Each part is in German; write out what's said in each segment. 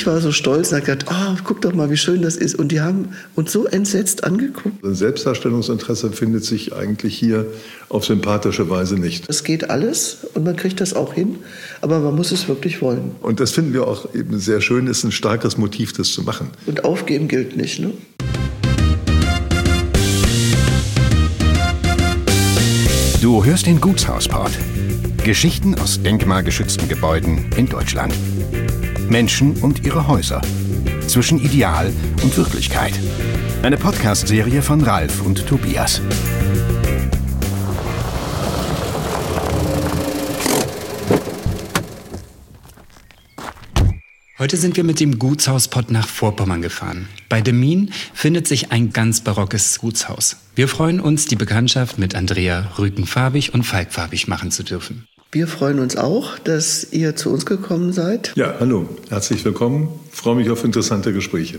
ich war so stolz und habe gedacht, guck doch mal, wie schön das ist. Und die haben uns so entsetzt angeguckt. Ein Selbstdarstellungsinteresse findet sich eigentlich hier auf sympathische Weise nicht. Es geht alles und man kriegt das auch hin, aber man muss es wirklich wollen. Und das finden wir auch eben sehr schön, ist ein starkes Motiv, das zu machen. Und aufgeben gilt nicht, ne? Du hörst den Gutshauspod. Geschichten aus denkmalgeschützten Gebäuden in Deutschland. Menschen und ihre Häuser. Zwischen Ideal und Wirklichkeit. Eine Podcast-Serie von Ralf und Tobias. Heute sind wir mit dem Gutshauspod nach Vorpommern gefahren. Bei Demmin findet sich ein ganz barockes Gutshaus. Wir freuen uns, die Bekanntschaft mit Andrea Rüken-Farbig und Falk Farbig machen zu dürfen. Wir freuen uns auch, dass ihr zu uns gekommen seid. Ja, hallo, herzlich willkommen. Ich freue mich auf interessante Gespräche.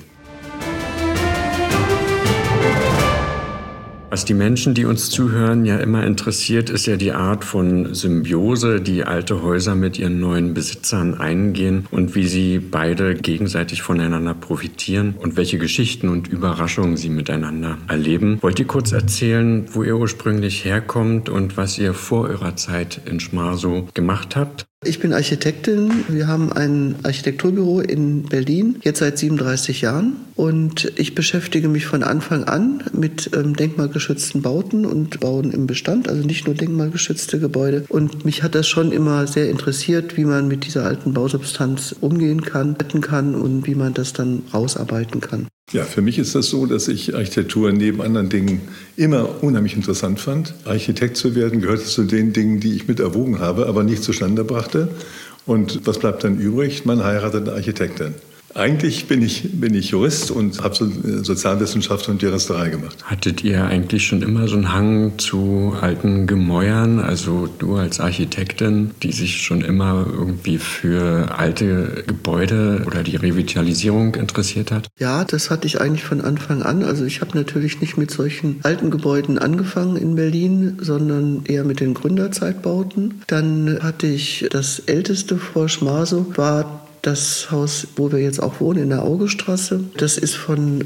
Was die Menschen, die uns zuhören, ja immer interessiert, ist ja die Art von Symbiose, die alte Häuser mit ihren neuen Besitzern eingehen und wie sie beide gegenseitig voneinander profitieren und welche Geschichten und Überraschungen sie miteinander erleben. Wollt ihr kurz erzählen, wo ihr ursprünglich herkommt und was ihr vor eurer Zeit in Schmarsow gemacht habt? Ich bin Architektin. Wir haben ein Architekturbüro in Berlin, jetzt seit 37 Jahren. Und ich beschäftige mich von Anfang an mit denkmalgeschützten Bauten und Bauen im Bestand, also nicht nur denkmalgeschützte Gebäude. Und mich hat das schon immer sehr interessiert, wie man mit dieser alten Bausubstanz umgehen kann, retten kann und wie man das dann rausarbeiten kann. Ja, für mich ist das so, dass ich Architektur neben anderen Dingen immer unheimlich interessant fand. Architekt zu werden gehörte zu den Dingen, die ich mit erwogen habe, aber nicht zustande brachte. Und was bleibt dann übrig? Man heiratet eine Architektin. Eigentlich bin ich Jurist und habe Sozialwissenschaft und Juristerei gemacht. Hattet ihr eigentlich schon immer so einen Hang zu alten Gemäuern? Also du als Architektin, die sich schon immer irgendwie für alte Gebäude oder die Revitalisierung interessiert hat? Ja, das hatte ich eigentlich von Anfang an. Also ich habe natürlich nicht mit solchen alten Gebäuden angefangen in Berlin, sondern eher mit den Gründerzeitbauten. Dann hatte ich das älteste vor Schmarsow, war das Haus, wo wir jetzt auch wohnen, in der Augestraße. Das ist von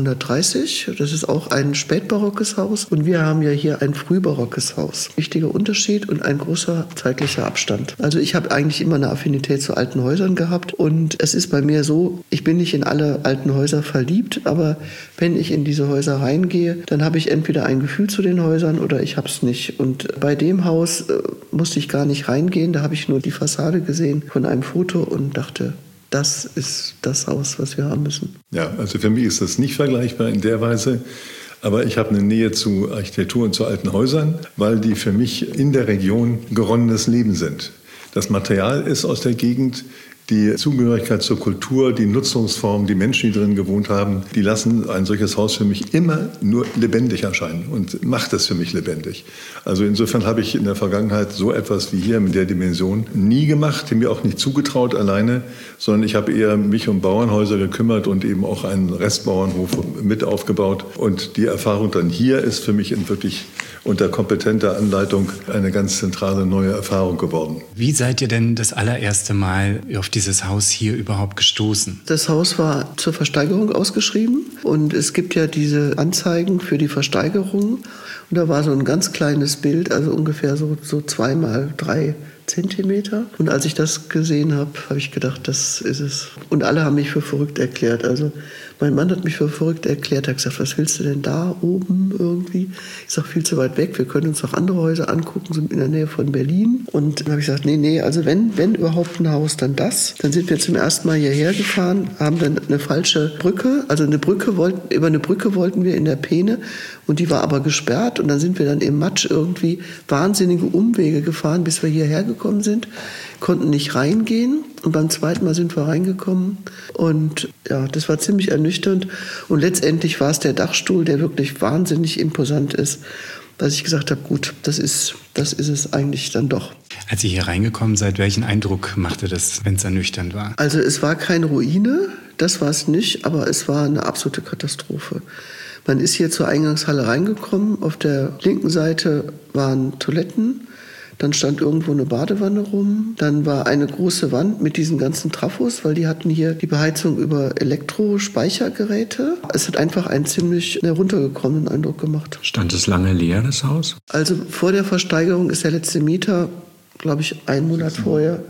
1830. Das ist auch ein spätbarockes Haus. Und wir haben ja hier ein frühbarockes Haus. Wichtiger Unterschied und ein großer zeitlicher Abstand. Also ich habe eigentlich immer eine Affinität zu alten Häusern gehabt. Und es ist bei mir so, ich bin nicht in alle alten Häuser verliebt, aber wenn ich in diese Häuser reingehe, dann habe ich entweder ein Gefühl zu den Häusern oder ich habe es nicht. Und bei dem Haus musste ich gar nicht reingehen. Da habe ich nur die Fassade gesehen von einem Foto und dachte, das ist das Haus, was wir haben müssen. Ja, also für mich ist das nicht vergleichbar in der Weise, aber ich habe eine Nähe zu Architektur und zu alten Häusern, weil die für mich in der Region geronnenes Leben sind. Das Material ist aus der Gegend, die Zugehörigkeit zur Kultur, die Nutzungsform, die Menschen, die drin gewohnt haben, die lassen ein solches Haus für mich immer nur lebendig erscheinen und macht es für mich lebendig. Also insofern habe ich in der Vergangenheit so etwas wie hier mit der Dimension nie gemacht, mir auch nicht zugetraut alleine, sondern ich habe eher mich um Bauernhäuser gekümmert und eben auch einen Restbauernhof mit aufgebaut. Und die Erfahrung dann hier ist für mich wirklich unter kompetenter Anleitung eine ganz zentrale neue Erfahrung geworden. Wie seid ihr denn das allererste Mal auf dieses Haus hier überhaupt gestoßen? Das Haus war zur Versteigerung ausgeschrieben und es gibt ja diese Anzeigen für die Versteigerung. Und da war so ein ganz kleines Bild, also ungefähr so 2 mal 3 Zentimeter. Und als ich das gesehen habe, habe ich gedacht, das ist es. Und alle haben mich für verrückt erklärt. Also mein Mann hat mich für verrückt erklärt. Er hat gesagt, was willst du denn da oben irgendwie? Ich sage, viel zu weit weg. Wir können uns noch andere Häuser angucken, sind in der Nähe von Berlin. Und dann habe ich gesagt, nee, also wenn überhaupt ein Haus, dann das. Dann sind wir zum ersten Mal hierher gefahren, haben dann eine falsche Brücke, also über eine Brücke wollten wir in der Peene und die war aber gesperrt. Und dann sind wir dann im Matsch irgendwie wahnsinnige Umwege gefahren, bis wir hierher gekommen sind, konnten nicht reingehen. Und beim zweiten Mal sind wir reingekommen und ja, das war ziemlich ernüchternd. Und letztendlich war es der Dachstuhl, der wirklich wahnsinnig imposant ist, dass ich gesagt habe, gut, das ist es eigentlich dann doch. Als ihr hier reingekommen seid, welchen Eindruck machte das, wenn es ernüchternd war? Also es war keine Ruine, das war es nicht, aber es war eine absolute Katastrophe. Man ist hier zur Eingangshalle reingekommen, auf der linken Seite waren Toiletten, Dann stand irgendwo eine Badewanne rum. Dann war eine große Wand mit diesen ganzen Trafos, weil die hatten hier die Beheizung über Elektrospeichergeräte. Es hat einfach einen ziemlich heruntergekommenen Eindruck gemacht. Stand es lange leer, das Haus? Also vor der Versteigerung ist der letzte Mieter, glaube ich, einen Monat vorher.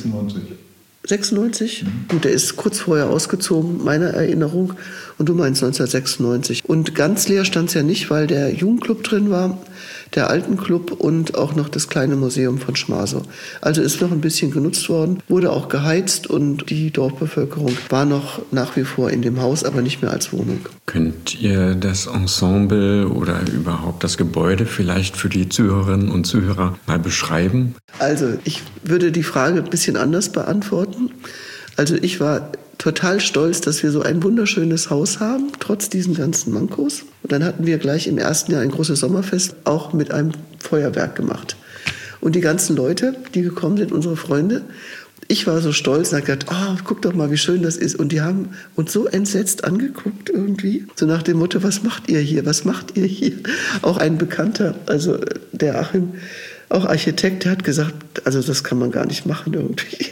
96? Gut, der ist kurz vorher ausgezogen, meiner Erinnerung. Und du meinst 1996. Und ganz leer stand es ja nicht, weil der Jugendclub drin war, der Altenclub und auch noch das kleine Museum von Schmasow. Also ist noch ein bisschen genutzt worden, wurde auch geheizt und die Dorfbevölkerung war noch nach wie vor in dem Haus, aber nicht mehr als Wohnung. Könnt ihr das Ensemble oder überhaupt das Gebäude vielleicht für die Zuhörerinnen und Zuhörer mal beschreiben? Also ich würde die Frage ein bisschen anders beantworten. Also ich war total stolz, dass wir so ein wunderschönes Haus haben, trotz diesen ganzen Mankos. Und dann hatten wir gleich im ersten Jahr ein großes Sommerfest, auch mit einem Feuerwerk gemacht. Und die ganzen Leute, die gekommen sind, unsere Freunde, ich war so stolz und habe gedacht, guck doch mal, wie schön das ist. Und die haben uns so entsetzt angeguckt irgendwie, so nach dem Motto, was macht ihr hier, was macht ihr hier? Auch ein Bekannter, also der Achim, auch Architekt, der hat gesagt, also das kann man gar nicht machen irgendwie.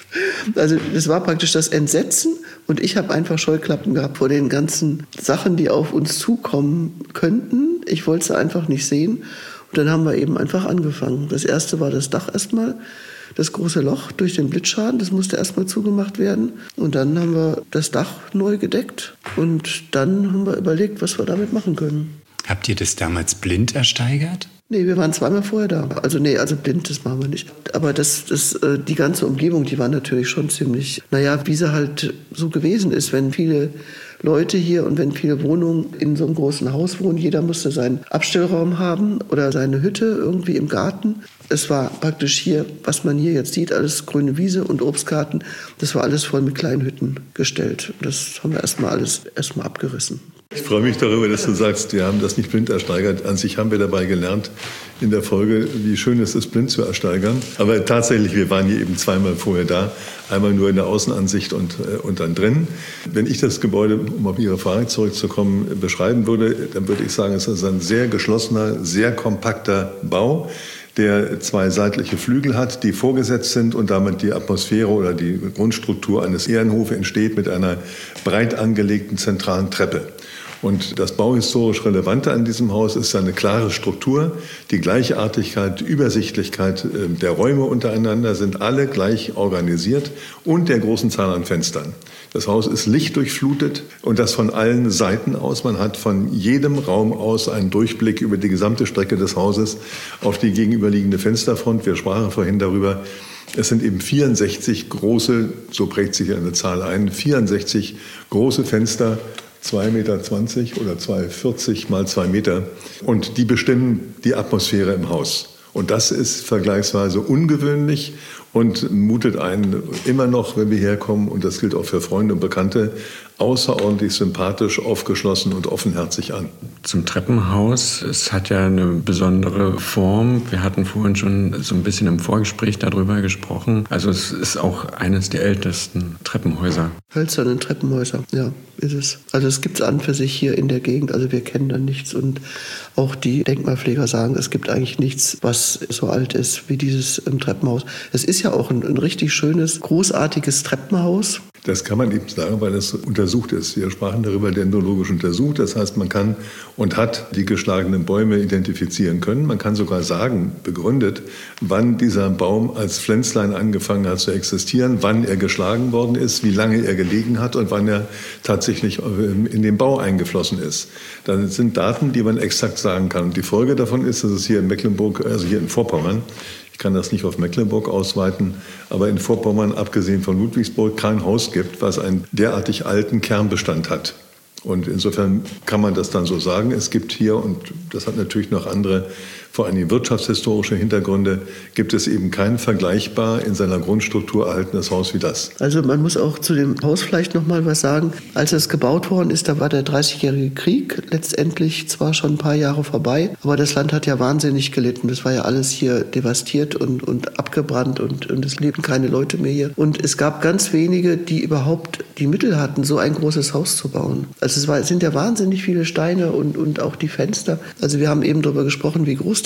Also das war praktisch das Entsetzen und ich habe einfach Scheuklappen gehabt vor den ganzen Sachen, die auf uns zukommen könnten. Ich wollte sie einfach nicht sehen und dann haben wir eben einfach angefangen. Das erste war das Dach erstmal, das große Loch durch den Blitzschaden, das musste erstmal zugemacht werden und dann haben wir das Dach neu gedeckt und dann haben wir überlegt, was wir damit machen können. Habt ihr das damals blind ersteigert? Nee, wir waren zweimal vorher da. Also blind, das machen wir nicht. Aber die ganze Umgebung, die war natürlich schon ziemlich, wie sie halt so gewesen ist, wenn viele Leute hier und wenn viele Wohnungen in so einem großen Haus wohnen. Jeder musste seinen Abstellraum haben oder seine Hütte irgendwie im Garten. Es war praktisch hier, was man hier jetzt sieht, alles grüne Wiese und Obstgarten. Das war alles voll mit kleinen Hütten gestellt. Das haben wir alles abgerissen. Ich freue mich darüber, dass du sagst, wir haben das nicht blind ersteigert. An sich haben wir dabei gelernt in der Folge, wie schön es ist, blind zu ersteigern. Aber tatsächlich, wir waren hier eben zweimal vorher da. Einmal nur in der Außenansicht und dann drin. Wenn ich das Gebäude, um auf Ihre Frage zurückzukommen, beschreiben würde, dann würde ich sagen, es ist ein sehr geschlossener, sehr kompakter Bau, der zwei seitliche Flügel hat, die vorgesetzt sind und damit die Atmosphäre oder die Grundstruktur eines Ehrenhofes entsteht mit einer breit angelegten zentralen Treppe. Und das bauhistorisch Relevante an diesem Haus ist seine klare Struktur, die Gleichartigkeit, die Übersichtlichkeit der Räume untereinander sind alle gleich organisiert und der großen Zahl an Fenstern. Das Haus ist lichtdurchflutet und das von allen Seiten aus. Man hat von jedem Raum aus einen Durchblick über die gesamte Strecke des Hauses auf die gegenüberliegende Fensterfront. Wir sprachen vorhin darüber. Es sind eben 64 große, so prägt sich eine Zahl ein, 64 große Fenster, 2,20 Meter oder 2,40 mal 2 Meter. Und die bestimmen die Atmosphäre im Haus. Und das ist vergleichsweise ungewöhnlich und mutet einen immer noch, wenn wir herkommen, und das gilt auch für Freunde und Bekannte, außerordentlich sympathisch, aufgeschlossen und offenherzig an. Zum Treppenhaus, es hat ja eine besondere Form. Wir hatten vorhin schon so ein bisschen im Vorgespräch darüber gesprochen. Also es ist auch eines der ältesten Treppenhäuser. Hölzerne Treppenhäuser, ja, ist es. Also es gibt es an für sich hier in der Gegend, also wir kennen da nichts und auch die Denkmalpfleger sagen, es gibt eigentlich nichts, was so alt ist wie dieses Treppenhaus. Es ist ja auch ein richtig schönes, großartiges Treppenhaus. Das kann man eben sagen, weil es untersucht ist. Wir sprachen darüber, dendrologisch untersucht. Das heißt, man kann und hat die geschlagenen Bäume identifizieren können. Man kann sogar sagen, begründet, wann dieser Baum als Pflänzlein angefangen hat zu existieren, wann er geschlagen worden ist, wie lange er gelegen hat und wann er tatsächlich in den Bau eingeflossen ist. Das sind Daten, die man exakt sagen kann. Und die Folge davon ist, dass es hier in Mecklenburg, also hier in Vorpommern, ich kann das nicht auf Mecklenburg ausweiten, aber in Vorpommern, abgesehen von Ludwigsburg, kein Haus gibt, was einen derartig alten Kernbestand hat. Und insofern kann man das dann so sagen. Es gibt hier, und das hat natürlich noch andere, vor allem wirtschaftshistorische Hintergründe, gibt es eben kein vergleichbar in seiner Grundstruktur erhaltenes Haus wie das. Also man muss auch zu dem Haus vielleicht noch mal was sagen. Als es gebaut worden ist, da war der 30-jährige Krieg letztendlich zwar schon ein paar Jahre vorbei, aber das Land hat ja wahnsinnig gelitten. Das war ja alles hier devastiert und abgebrannt und es lebten keine Leute mehr hier. Und es gab ganz wenige, die überhaupt die Mittel hatten, so ein großes Haus zu bauen. Also es sind ja wahnsinnig viele Steine und auch die Fenster. Also wir haben eben darüber gesprochen, wie groß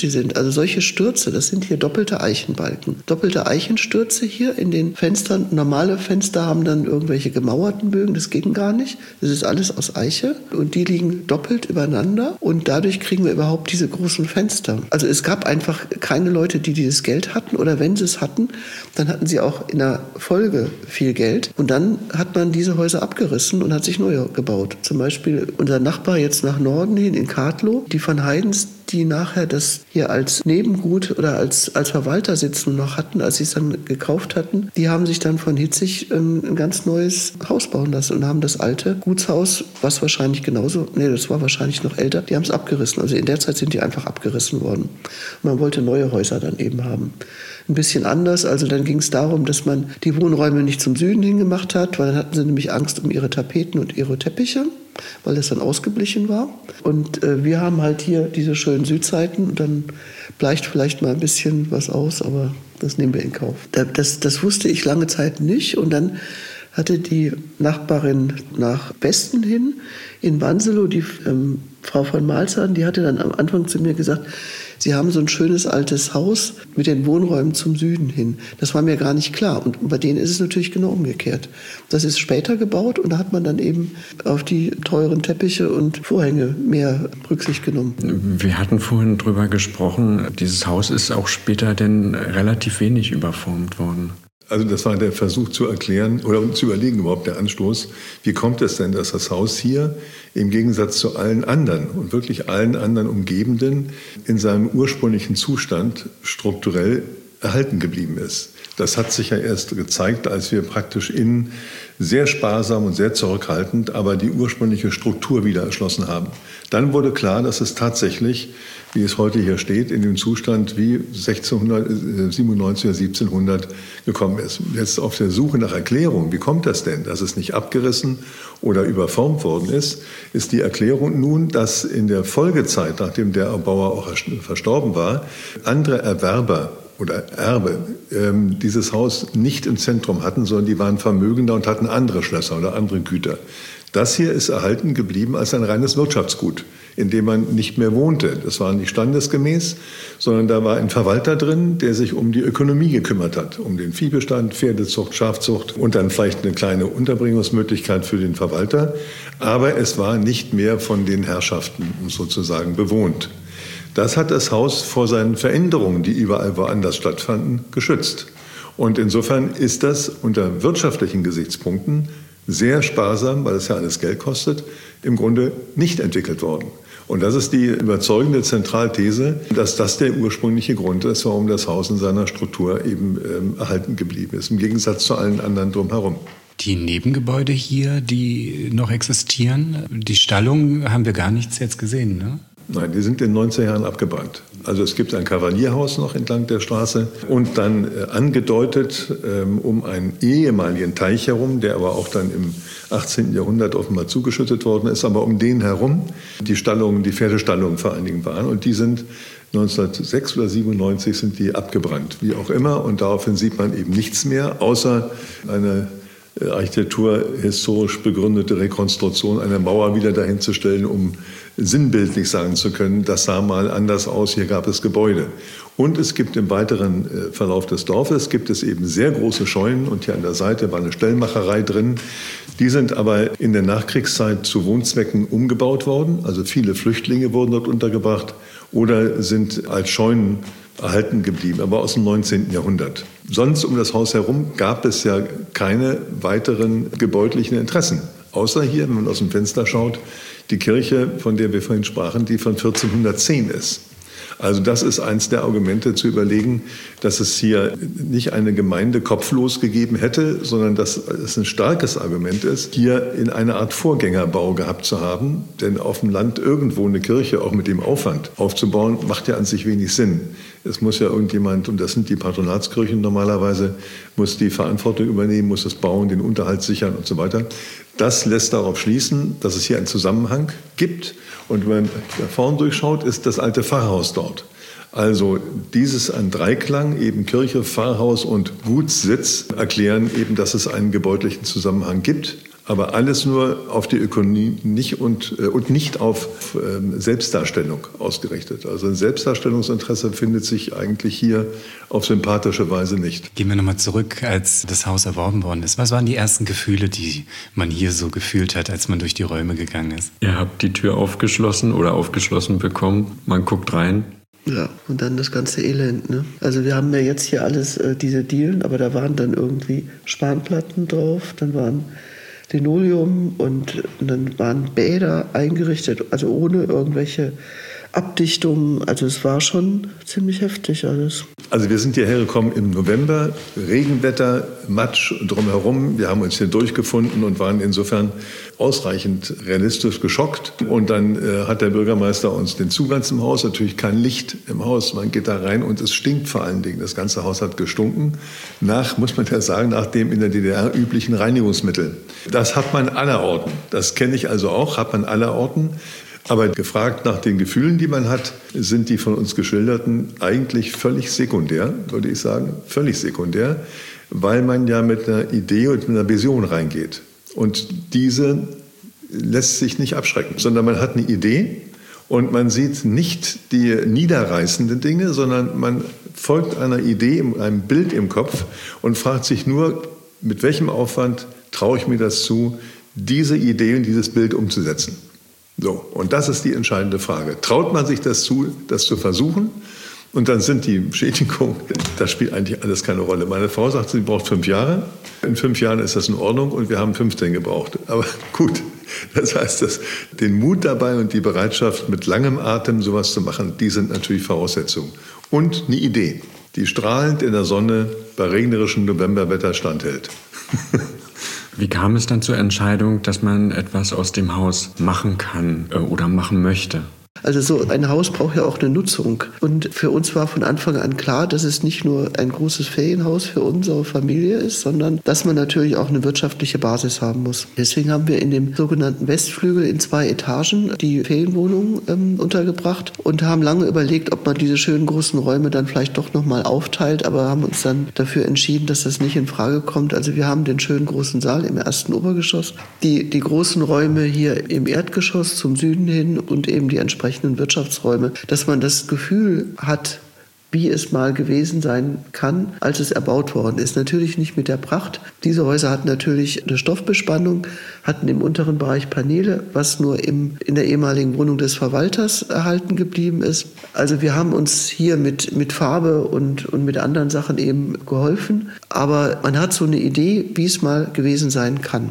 die sind. Also solche Stürze, das sind hier doppelte Eichenbalken. Doppelte Eichenstürze hier in den Fenstern. Normale Fenster haben dann irgendwelche gemauerten Bögen, das geht gar nicht. Das ist alles aus Eiche und die liegen doppelt übereinander und dadurch kriegen wir überhaupt diese großen Fenster. Also es gab einfach keine Leute, die dieses Geld hatten oder wenn sie es hatten, dann hatten sie auch in der Folge viel Geld und dann hat man diese Häuser abgerissen und hat sich neue gebaut. Zum Beispiel unser Nachbar jetzt nach Norden hin in Kadlow, die Van Heidens, die nachher das hier als Nebengut oder als Verwaltersitz nur noch hatten, als sie es dann gekauft hatten, die haben sich dann von Hitzig ein ganz neues Haus bauen lassen und haben das alte Gutshaus, was wahrscheinlich das war wahrscheinlich noch älter, die haben es abgerissen. Also in der Zeit sind die einfach abgerissen worden. Und man wollte neue Häuser dann eben haben. Ein bisschen anders, also dann ging es darum, dass man die Wohnräume nicht zum Süden hin gemacht hat, weil dann hatten sie nämlich Angst um ihre Tapeten und ihre Teppiche, weil das dann ausgeblichen war. Und wir haben halt hier diese schönen Südseiten und dann bleicht vielleicht mal ein bisschen was aus, aber das nehmen wir in Kauf. Das wusste ich lange Zeit nicht und dann hatte die Nachbarin nach Westen hin in Wanselow, die Frau von Malzahn, die hatte dann am Anfang zu mir gesagt, sie haben so ein schönes altes Haus mit den Wohnräumen zum Süden hin. Das war mir gar nicht klar. Und bei denen ist es natürlich genau umgekehrt. Das ist später gebaut und da hat man dann eben auf die teuren Teppiche und Vorhänge mehr Rücksicht genommen. Wir hatten vorhin drüber gesprochen, dieses Haus ist auch später denn relativ wenig überformt worden. Also das war der Versuch zu erklären oder zu überlegen überhaupt der Anstoß, wie kommt es denn, dass das Haus hier im Gegensatz zu allen anderen und wirklich allen anderen Umgebenden in seinem ursprünglichen Zustand strukturell erhalten geblieben ist. Das hat sich ja erst gezeigt, als wir praktisch innen sehr sparsam und sehr zurückhaltend, aber die ursprüngliche Struktur wieder erschlossen haben. Dann wurde klar, dass es tatsächlich, wie es heute hier steht, in dem Zustand wie 1697 oder 1700 gekommen ist. Jetzt auf der Suche nach Erklärung, wie kommt das denn, dass es nicht abgerissen oder überformt worden ist, ist die Erklärung nun, dass in der Folgezeit, nachdem der Erbauer auch verstorben war, andere Erwerber oder Erbe dieses Haus nicht im Zentrum hatten, sondern die waren vermögender und hatten andere Schlösser oder andere Güter. Das hier ist erhalten geblieben als ein reines Wirtschaftsgut, in dem man nicht mehr wohnte. Das war nicht standesgemäß, sondern da war ein Verwalter drin, der sich um die Ökonomie gekümmert hat, um den Viehbestand, Pferdezucht, Schafzucht und dann vielleicht eine kleine Unterbringungsmöglichkeit für den Verwalter. Aber es war nicht mehr von den Herrschaften sozusagen bewohnt. Das hat das Haus vor seinen Veränderungen, die überall woanders stattfanden, geschützt. Und insofern ist das unter wirtschaftlichen Gesichtspunkten sehr sparsam, weil es ja alles Geld kostet, im Grunde nicht entwickelt worden. Und das ist die überzeugende Zentralthese, dass das der ursprüngliche Grund ist, warum das Haus in seiner Struktur eben erhalten geblieben ist, im Gegensatz zu allen anderen drumherum. Die Nebengebäude hier, die noch existieren, die Stallungen haben wir gar nichts jetzt gesehen, ne? Nein, die sind in den 90er Jahren abgebrannt. Also es gibt ein Kavalierhaus noch entlang der Straße und dann angedeutet um einen ehemaligen Teich herum, der aber auch dann im 18. Jahrhundert offenbar zugeschüttet worden ist, aber um den herum die Stallungen, die Pferdestallungen vor allen Dingen waren und die sind 1906 oder 97 sind die abgebrannt, wie auch immer und daraufhin sieht man eben nichts mehr, außer eine architekturhistorisch begründete Rekonstruktion einer Mauer wieder dahin zu stellen, um sinnbildlich sagen zu können, das sah mal anders aus, hier gab es Gebäude. Und es gibt im weiteren Verlauf des Dorfes, gibt es eben sehr große Scheunen und hier an der Seite war eine Stellmacherei drin. Die sind aber in der Nachkriegszeit zu Wohnzwecken umgebaut worden, also viele Flüchtlinge wurden dort untergebracht oder sind als Scheunen erhalten geblieben, aber aus dem 19. Jahrhundert. Sonst um das Haus herum gab es ja keine weiteren gebäudlichen Interessen. Außer hier, wenn man aus dem Fenster schaut, die Kirche, von der wir vorhin sprachen, die von 1410 ist. Also das ist eins der Argumente zu überlegen, dass es hier nicht eine Gemeinde kopflos gegeben hätte, sondern dass es ein starkes Argument ist, hier in eine Art Vorgängerbau gehabt zu haben. Denn auf dem Land irgendwo eine Kirche, auch mit dem Aufwand aufzubauen, macht ja an sich wenig Sinn. Es muss ja irgendjemand, und das sind die Patronatskirchen normalerweise, muss die Verantwortung übernehmen, muss es bauen, den Unterhalt sichern und so weiter. Das lässt darauf schließen, dass es hier einen Zusammenhang gibt. Und wenn man da vorn durchschaut, ist das alte Pfarrhaus dort. Also dieses ein Dreiklang, eben Kirche, Pfarrhaus und Gutssitz, erklären eben, dass es einen gebäudlichen Zusammenhang gibt. Aber alles nur auf die Ökonomie und nicht auf Selbstdarstellung ausgerichtet. Also ein Selbstdarstellungsinteresse findet sich eigentlich hier auf sympathische Weise nicht. Gehen wir nochmal zurück, als das Haus erworben worden ist. Was waren die ersten Gefühle, die man hier so gefühlt hat, als man durch die Räume gegangen ist? Ihr habt die Tür aufgeschlossen bekommen. Man guckt rein. Ja, und dann das ganze Elend, ne? Also wir haben ja jetzt hier alles, diese Dielen, aber da waren dann irgendwie Spanplatten drauf, dann waren Linoleum und dann waren Bäder eingerichtet, also ohne irgendwelche Abdichtungen. Also es war schon ziemlich heftig alles. Also wir sind hierher gekommen im November, Regenwetter, Matsch drumherum. Wir haben uns hier durchgefunden und waren insofern ausreichend realistisch geschockt. Und dann hat der Bürgermeister uns den Zugang zum Haus, natürlich kein Licht im Haus. Man geht da rein und es stinkt vor allen Dingen. Das ganze Haus hat gestunken. Muss man ja sagen, nach dem in der DDR üblichen Reinigungsmittel. Das hat man allerorten. Das kenne ich also auch, hat man allerorten. Aber gefragt nach den Gefühlen, die man hat, sind die von uns geschilderten eigentlich völlig sekundär, würde ich sagen, völlig sekundär, weil man ja mit einer Idee und mit einer Vision reingeht. Und diese lässt sich nicht abschrecken, sondern man hat eine Idee und man sieht nicht die niederreißenden Dinge, sondern man folgt einer Idee, einem Bild im Kopf und fragt sich nur, mit welchem Aufwand traue ich mir das zu, diese Idee und dieses Bild umzusetzen. So, und das ist die entscheidende Frage. Traut man sich das zu, das zu versuchen? Und dann sind die Schädigungen, das spielt eigentlich alles keine Rolle. Meine Frau sagt, sie braucht 5 Jahre. In 5 Jahren ist das in Ordnung und wir haben 15 gebraucht. Aber gut, das heißt, den Mut dabei und die Bereitschaft, mit langem Atem sowas zu machen, die sind natürlich Voraussetzungen. Und eine Idee, die strahlend in der Sonne bei regnerischem Novemberwetter standhält. Wie kam es dann zur Entscheidung, dass man etwas aus dem Haus machen kann oder machen möchte? Also so ein Haus braucht ja auch eine Nutzung. Und für uns war von Anfang an klar, dass es nicht nur ein großes Ferienhaus für unsere Familie ist, sondern dass man natürlich auch eine wirtschaftliche Basis haben muss. Deswegen haben wir in dem sogenannten Westflügel in 2 Etagen die Ferienwohnungen untergebracht und haben lange überlegt, ob man diese schönen großen Räume dann vielleicht doch nochmal aufteilt, aber haben uns dann dafür entschieden, dass das nicht in Frage kommt. Also wir haben den schönen großen Saal im 1. Obergeschoss, die großen Räume hier im Erdgeschoss zum Süden hin und eben die entsprechenden Wirtschaftsräume, dass man das Gefühl hat, wie es mal gewesen sein kann, als es erbaut worden ist. Natürlich nicht mit der Pracht. Diese Häuser hatten natürlich eine Stoffbespannung, hatten im unteren Bereich Paneele, was nur in der ehemaligen Wohnung des Verwalters erhalten geblieben ist. Also wir haben uns hier mit Farbe und mit anderen Sachen eben geholfen. Aber man hat so eine Idee, wie es mal gewesen sein kann.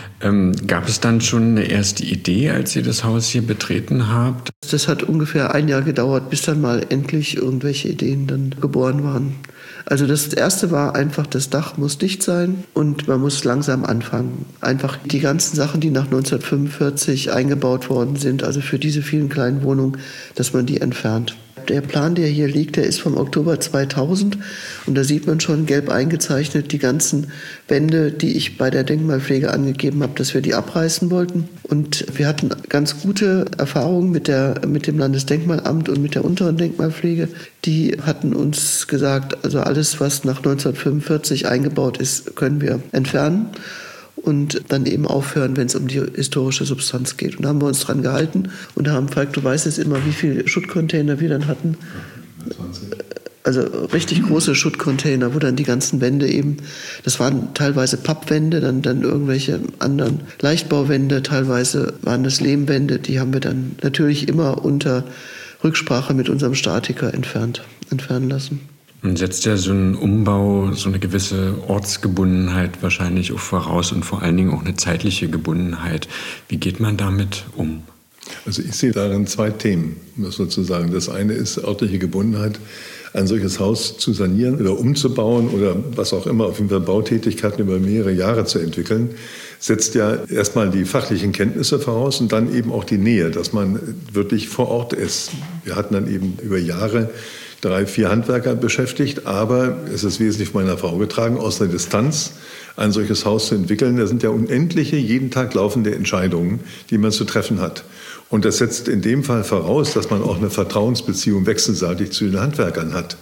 Gab es dann schon eine erste Idee, als ihr das Haus hier betreten habt? Das hat ungefähr 1 Jahr gedauert, bis dann mal endlich irgendwelche Ideen dann geboren waren. Also das erste war einfach, das Dach muss dicht sein und man muss langsam anfangen. Einfach die ganzen Sachen, die nach 1945 eingebaut worden sind, also für diese vielen kleinen Wohnungen, dass man die entfernt. Der Plan, der hier liegt, der ist vom Oktober 2000 und da sieht man schon gelb eingezeichnet die ganzen Wände, die ich bei der Denkmalpflege angegeben habe, dass wir die abreißen wollten. Und wir hatten ganz gute Erfahrungen mit dem Landesdenkmalamt und mit der unteren Denkmalpflege. Die hatten uns gesagt, also alles, was nach 1945 eingebaut ist, können wir entfernen und dann eben aufhören, wenn es um die historische Substanz geht. Und da haben wir uns dran gehalten und haben gefragt, du weißt jetzt immer, wie viele Schuttcontainer wir dann hatten. 20. Also richtig große Schuttcontainer, wo dann die ganzen Wände eben, das waren teilweise Pappwände, dann irgendwelche anderen Leichtbauwände, teilweise waren das Lehmwände, die haben wir dann natürlich immer unter Rücksprache mit unserem Statiker entfernen lassen. Und setzt ja so ein Umbau so eine gewisse Ortsgebundenheit wahrscheinlich auch voraus und vor allen Dingen auch eine zeitliche Gebundenheit. Wie geht man damit um? Also ich sehe darin 2 Themen, sozusagen. Das eine ist örtliche Gebundenheit, ein solches Haus zu sanieren oder umzubauen oder was auch immer, auf jeden Fall Bautätigkeiten über mehrere Jahre zu entwickeln, setzt ja erstmal die fachlichen Kenntnisse voraus und dann eben auch die Nähe, dass man wirklich vor Ort ist. Wir hatten dann eben über Jahre 3, 4 Handwerker beschäftigt, aber es ist wesentlich von meiner Frau getragen, aus der Distanz ein solches Haus zu entwickeln. Da sind ja unendliche, jeden Tag laufende Entscheidungen, die man zu treffen hat. Und das setzt in dem Fall voraus, dass man auch eine Vertrauensbeziehung wechselseitig zu den Handwerkern hat.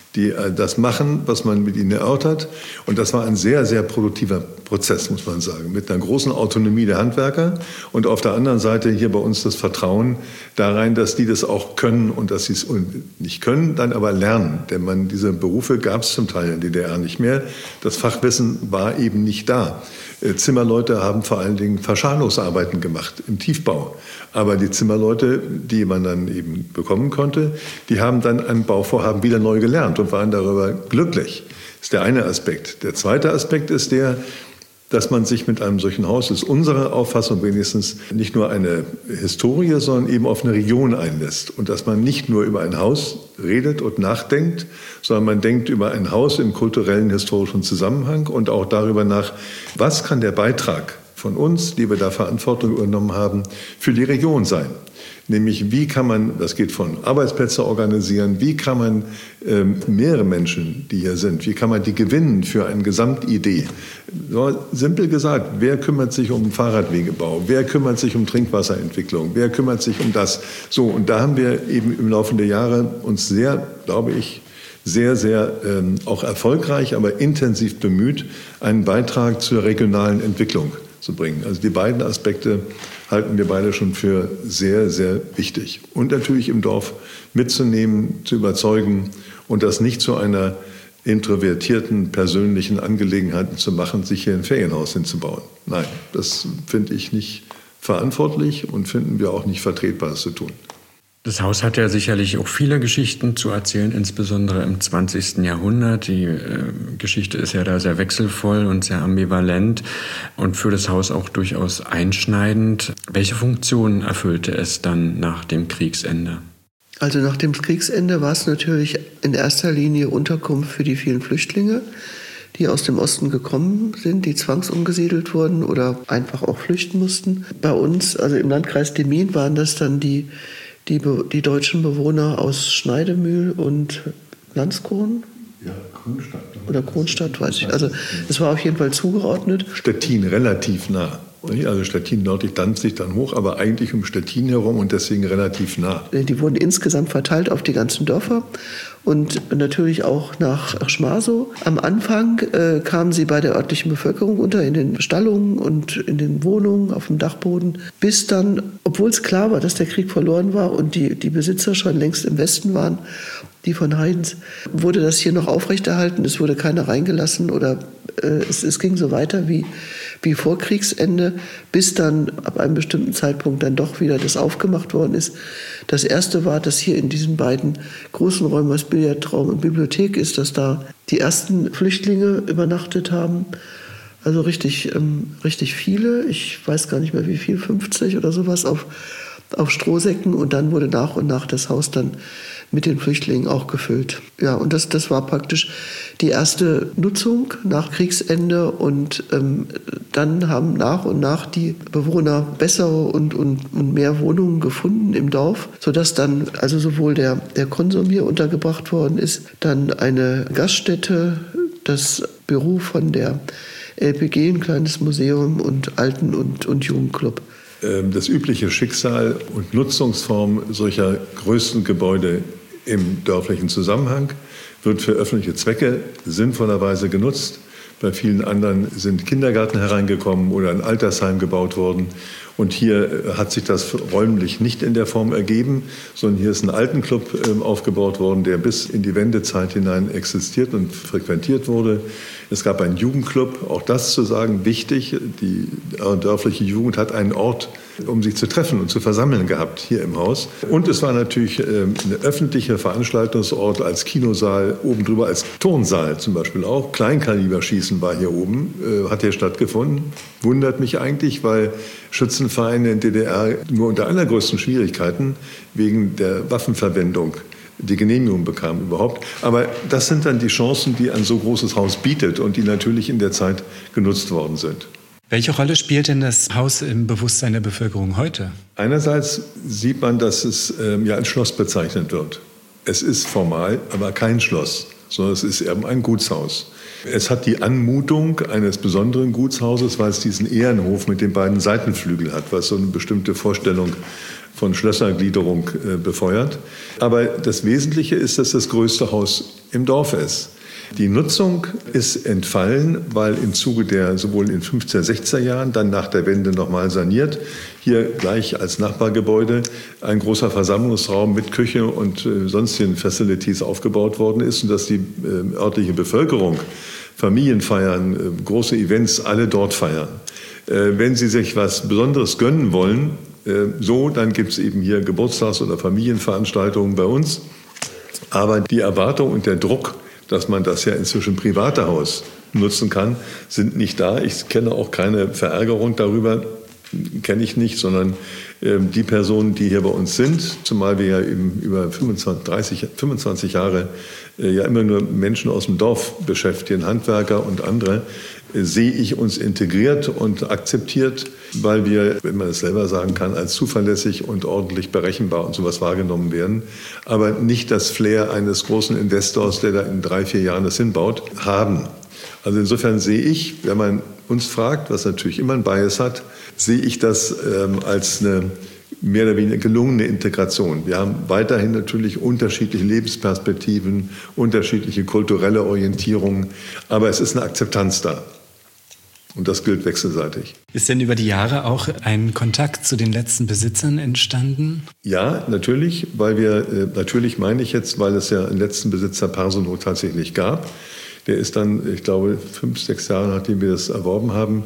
die das machen, was man mit ihnen erörtert. Und das war ein sehr, sehr produktiver Prozess, muss man sagen, mit einer großen Autonomie der Handwerker und auf der anderen Seite hier bei uns das Vertrauen da rein, dass die das auch können und dass sie es nicht können, dann aber lernen. Denn diese Berufe gab es zum Teil in der DDR nicht mehr. Das Fachwissen war eben nicht da. Zimmerleute haben vor allen Dingen Verschalungsarbeiten gemacht im Tiefbau. Aber die Zimmerleute, die man dann eben bekommen konnte, die haben dann ein Bauvorhaben wieder neu gelernt und waren darüber glücklich. Das ist der eine Aspekt. Der zweite Aspekt ist der, dass man sich mit einem solchen Haus, ist unsere Auffassung wenigstens, nicht nur eine Historie, sondern eben auf eine Region einlässt. Und dass man nicht nur über ein Haus redet und nachdenkt, sondern man denkt über ein Haus im kulturellen, historischen Zusammenhang und auch darüber nach, was kann der Beitrag von uns, die wir da Verantwortung übernommen haben, für die Region sein. Nämlich, wie kann man, das geht von Arbeitsplätze organisieren, wie kann man mehrere Menschen, die hier sind, wie kann man die gewinnen für eine Gesamtidee? So, simpel gesagt, wer kümmert sich um Fahrradwegebau? Wer kümmert sich um Trinkwasserentwicklung? Wer kümmert sich um das? So, und da haben wir eben im Laufe der Jahre uns sehr, glaube ich, sehr, sehr auch erfolgreich, aber intensiv bemüht, einen Beitrag zur regionalen Entwicklung zu bringen. Also die beiden Aspekte halten wir beide schon für sehr, sehr wichtig. Und natürlich im Dorf mitzunehmen, zu überzeugen und das nicht zu einer introvertierten persönlichen Angelegenheit zu machen, sich hier ein Ferienhaus hinzubauen. Nein, das finde ich nicht verantwortlich und finden wir auch nicht vertretbar, das zu tun. Das Haus hat ja sicherlich auch viele Geschichten zu erzählen, insbesondere im 20. Jahrhundert. Die Geschichte ist ja da sehr wechselvoll und sehr ambivalent und für das Haus auch durchaus einschneidend. Welche Funktion erfüllte es dann nach dem Kriegsende? Also nach dem Kriegsende war es natürlich in erster Linie Unterkunft für die vielen Flüchtlinge, die aus dem Osten gekommen sind, die zwangsumgesiedelt wurden oder einfach auch flüchten mussten. Bei uns, also im Landkreis Demmin, waren das dann die deutschen Bewohner aus Schneidemühl und Landskron. Ja, Kronstadt. Oder Kronstadt, weiß ich. Also es war auf jeden Fall zugeordnet. Stettin, relativ nah. Also Stettin nördlich Danzig dann hoch, aber eigentlich um Stettin herum und deswegen relativ nah. Die wurden insgesamt verteilt auf die ganzen Dörfer und natürlich auch nach Schmasow. Am Anfang kamen sie bei der örtlichen Bevölkerung unter, in den Stallungen und in den Wohnungen, auf dem Dachboden, bis dann, obwohl es klar war, dass der Krieg verloren war und die Besitzer schon längst im Westen waren, die von Heidens, wurde das hier noch aufrechterhalten. Es wurde keiner reingelassen oder es ging so weiter wie vor Kriegsende, bis dann ab einem bestimmten Zeitpunkt dann doch wieder das aufgemacht worden ist. Das erste war, dass hier in diesen beiden großen Räumen, was Billardraum und Bibliothek ist, dass da die ersten Flüchtlinge übernachtet haben. Also richtig viele, ich weiß gar nicht mehr wie viel, 50 oder sowas auf Strohsäcken, und dann wurde nach und nach das Haus dann mit den Flüchtlingen auch gefüllt. Ja, und das war praktisch die erste Nutzung nach Kriegsende, und dann haben nach und nach die Bewohner bessere und mehr Wohnungen gefunden im Dorf, sodass dann also sowohl der Konsum hier untergebracht worden ist, dann eine Gaststätte, das Büro von der LPG, ein kleines Museum und Alten- und Jugendclub. Das übliche Schicksal und Nutzungsform solcher größten Gebäude im dörflichen Zusammenhang wird für öffentliche Zwecke sinnvollerweise genutzt. Bei vielen anderen sind Kindergärten hereingekommen oder ein Altersheim gebaut worden. Und hier hat sich das räumlich nicht in der Form ergeben, sondern hier ist ein Altenclub aufgebaut worden, der bis in die Wendezeit hinein existiert und frequentiert wurde. Es gab einen Jugendclub, auch das zu sagen, wichtig. Die dörfliche Jugend hat einen Ort, um sich zu treffen und zu versammeln gehabt, hier im Haus. Und es war natürlich ein öffentlicher Veranstaltungsort als Kinosaal, oben drüber als Turnsaal zum Beispiel auch. Kleinkaliberschießen war hier oben, hat hier stattgefunden. Wundert mich eigentlich, weil Schützenvereine in DDR nur unter allergrößten Schwierigkeiten wegen der Waffenverwendung die Genehmigung bekamen überhaupt. Aber das sind dann die Chancen, die ein so großes Haus bietet und die natürlich in der Zeit genutzt worden sind. Welche Rolle spielt denn das Haus im Bewusstsein der Bevölkerung heute? Einerseits sieht man, dass es als Schloss bezeichnet wird. Es ist formal, aber kein Schloss, sondern es ist eben ein Gutshaus. Es hat die Anmutung eines besonderen Gutshauses, weil es diesen Ehrenhof mit den beiden Seitenflügeln hat, was so eine bestimmte Vorstellung von Schlössergliederung befeuert. Aber das Wesentliche ist, dass das größte Haus im Dorf ist. Die Nutzung ist entfallen, weil im Zuge der sowohl in 50er, 60er Jahren, dann nach der Wende nochmal saniert, hier gleich als Nachbargebäude ein großer Versammlungsraum mit Küche und sonstigen Facilities aufgebaut worden ist und dass die örtliche Bevölkerung Familienfeiern, große Events alle dort feiern. Wenn Sie sich was Besonderes gönnen wollen, dann gibt es eben hier Geburtstags- oder Familienveranstaltungen bei uns. Aber die Erwartung und der Druck, dass man das ja inzwischen private Haus nutzen kann, sind nicht da. Ich kenne auch keine Verärgerung darüber, kenne ich nicht, sondern die Personen, die hier bei uns sind, zumal wir ja eben über 25 Jahre ja immer nur Menschen aus dem Dorf beschäftigen, Handwerker und andere, sehe ich uns integriert und akzeptiert, weil wir, wenn man es selber sagen kann, als zuverlässig und ordentlich berechenbar und sowas wahrgenommen werden, aber nicht das Flair eines großen Investors, der da in 3-4 Jahren das hinbaut, haben. Also insofern sehe ich, wenn man uns fragt, was natürlich immer ein Bias hat, sehe ich das als eine mehr oder weniger gelungene Integration. Wir haben weiterhin natürlich unterschiedliche Lebensperspektiven, unterschiedliche kulturelle Orientierungen, aber es ist eine Akzeptanz da. Und das gilt wechselseitig. Ist denn über die Jahre auch ein Kontakt zu den letzten Besitzern entstanden? Ja, natürlich, weil es ja einen letzten Besitzer Persano tatsächlich gab. Der ist dann, ich glaube, 5-6 Jahre nachdem wir das erworben haben,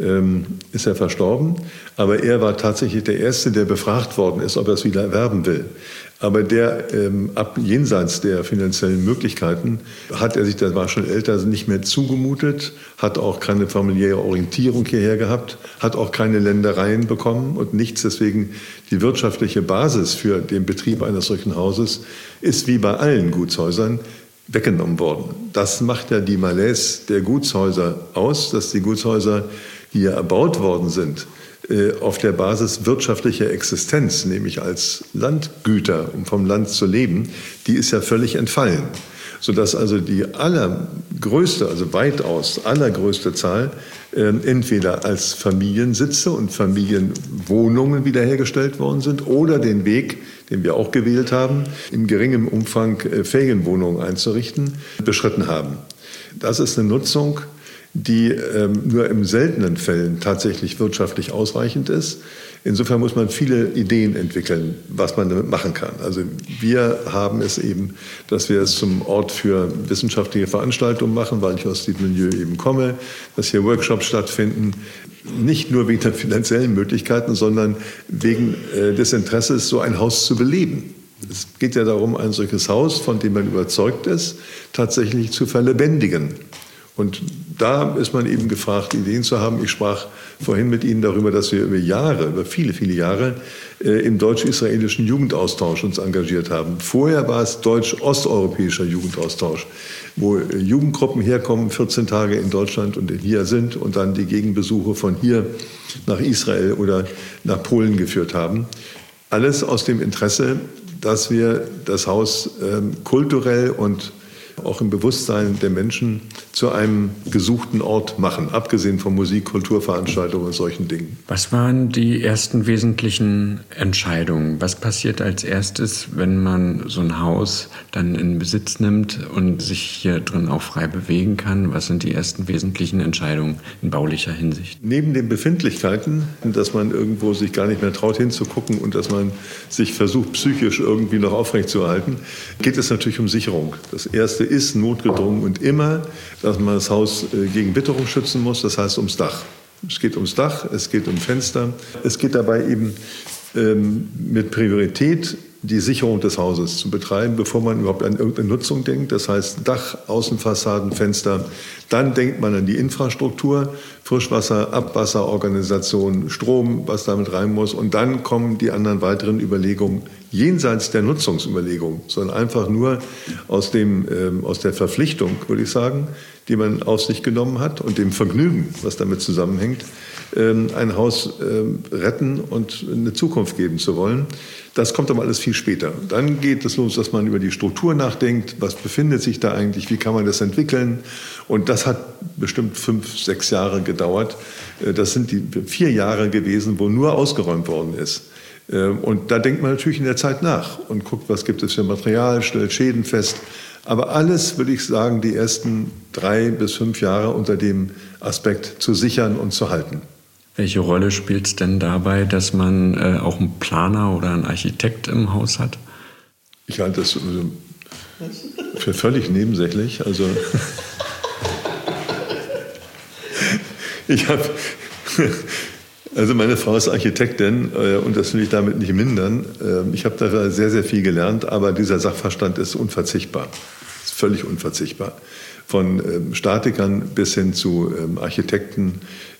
ist er verstorben. Aber er war tatsächlich der Erste, der befragt worden ist, ob er es wieder erwerben will. Aber der jenseits der finanziellen Möglichkeiten hat er sich, der war schon älter, nicht mehr zugemutet, hat auch keine familiäre Orientierung hierher gehabt, hat auch keine Ländereien bekommen und nichts. Deswegen die wirtschaftliche Basis für den Betrieb eines solchen Hauses ist wie bei allen Gutshäusern weggenommen worden. Das macht ja die Malaise der Gutshäuser aus, dass die Gutshäuser, die ja erbaut worden sind, auf der Basis wirtschaftlicher Existenz, nämlich als Landgüter, um vom Land zu leben, die ist ja völlig entfallen. Sodass also die allergrößte, also weitaus allergrößte Zahl entweder als Familiensitze und Familienwohnungen wiederhergestellt worden sind oder den Weg, den wir auch gewählt haben, in geringem Umfang Ferienwohnungen einzurichten, beschritten haben. Das ist eine Nutzung, die nur in seltenen Fällen tatsächlich wirtschaftlich ausreichend ist. Insofern muss man viele Ideen entwickeln, was man damit machen kann. Also wir haben es eben, dass wir es zum Ort für wissenschaftliche Veranstaltungen machen, weil ich aus diesem Milieu eben komme, dass hier Workshops stattfinden, nicht nur wegen der finanziellen Möglichkeiten, sondern wegen des Interesses, so ein Haus zu beleben. Es geht ja darum, ein solches Haus, von dem man überzeugt ist, tatsächlich zu verlebendigen. Und da ist man eben gefragt, Ideen zu haben. Ich sprach vorhin mit Ihnen darüber, dass wir über viele, viele Jahre im deutsch-israelischen Jugendaustausch uns engagiert haben. Vorher war es deutsch-osteuropäischer Jugendaustausch, wo Jugendgruppen herkommen, 14 Tage in Deutschland und hier sind und dann die Gegenbesuche von hier nach Israel oder nach Polen geführt haben. Alles aus dem Interesse, dass wir das Haus kulturell und auch im Bewusstsein der Menschen zu einem gesuchten Ort machen, abgesehen von Musik, Kulturveranstaltungen und solchen Dingen. Was waren die ersten wesentlichen Entscheidungen? Was passiert als erstes, wenn man so ein Haus dann in Besitz nimmt und sich hier drin auch frei bewegen kann? Was sind die ersten wesentlichen Entscheidungen in baulicher Hinsicht? Neben den Befindlichkeiten, dass man irgendwo sich gar nicht mehr traut hinzugucken und dass man sich versucht, psychisch irgendwie noch aufrechtzuerhalten, geht es natürlich um Sicherung. Das Erste ist notgedrungen und immer, dass man das Haus gegen Witterung schützen muss, das heißt ums Dach. Es geht ums Dach, es geht um Fenster. Es geht dabei eben mit Priorität die Sicherung des Hauses zu betreiben, bevor man überhaupt an irgendeine Nutzung denkt. Das heißt Dach, Außenfassaden, Fenster. Dann denkt man an die Infrastruktur, Frischwasser, Abwasserorganisation, Strom, was damit rein muss. Und dann kommen die anderen weiteren Überlegungen jenseits der Nutzungsüberlegung, sondern einfach nur aus der Verpflichtung, würde ich sagen, die man auf sich genommen hat und dem Vergnügen, was damit zusammenhängt, ein Haus retten und eine Zukunft geben zu wollen. Das kommt aber alles viel später. Dann geht es los, dass man über die Struktur nachdenkt. Was befindet sich da eigentlich? Wie kann man das entwickeln? Und das hat bestimmt 5-6 Jahre gedauert. Das sind die 4 Jahre gewesen, wo nur ausgeräumt worden ist. Und da denkt man natürlich in der Zeit nach und guckt, was gibt es für Material, stellt Schäden fest. Aber alles, würde ich sagen, die ersten 3 bis 5 Jahre unter dem Aspekt zu sichern und zu halten. Welche Rolle spielt es denn dabei, dass man auch einen Planer oder einen Architekt im Haus hat? Ich halte das für völlig nebensächlich. Also also meine Frau ist Architektin und das will ich damit nicht mindern. Ich habe da sehr, sehr viel gelernt, aber dieser Sachverstand ist unverzichtbar. Ist völlig unverzichtbar. Von Statikern bis hin zu Architekten,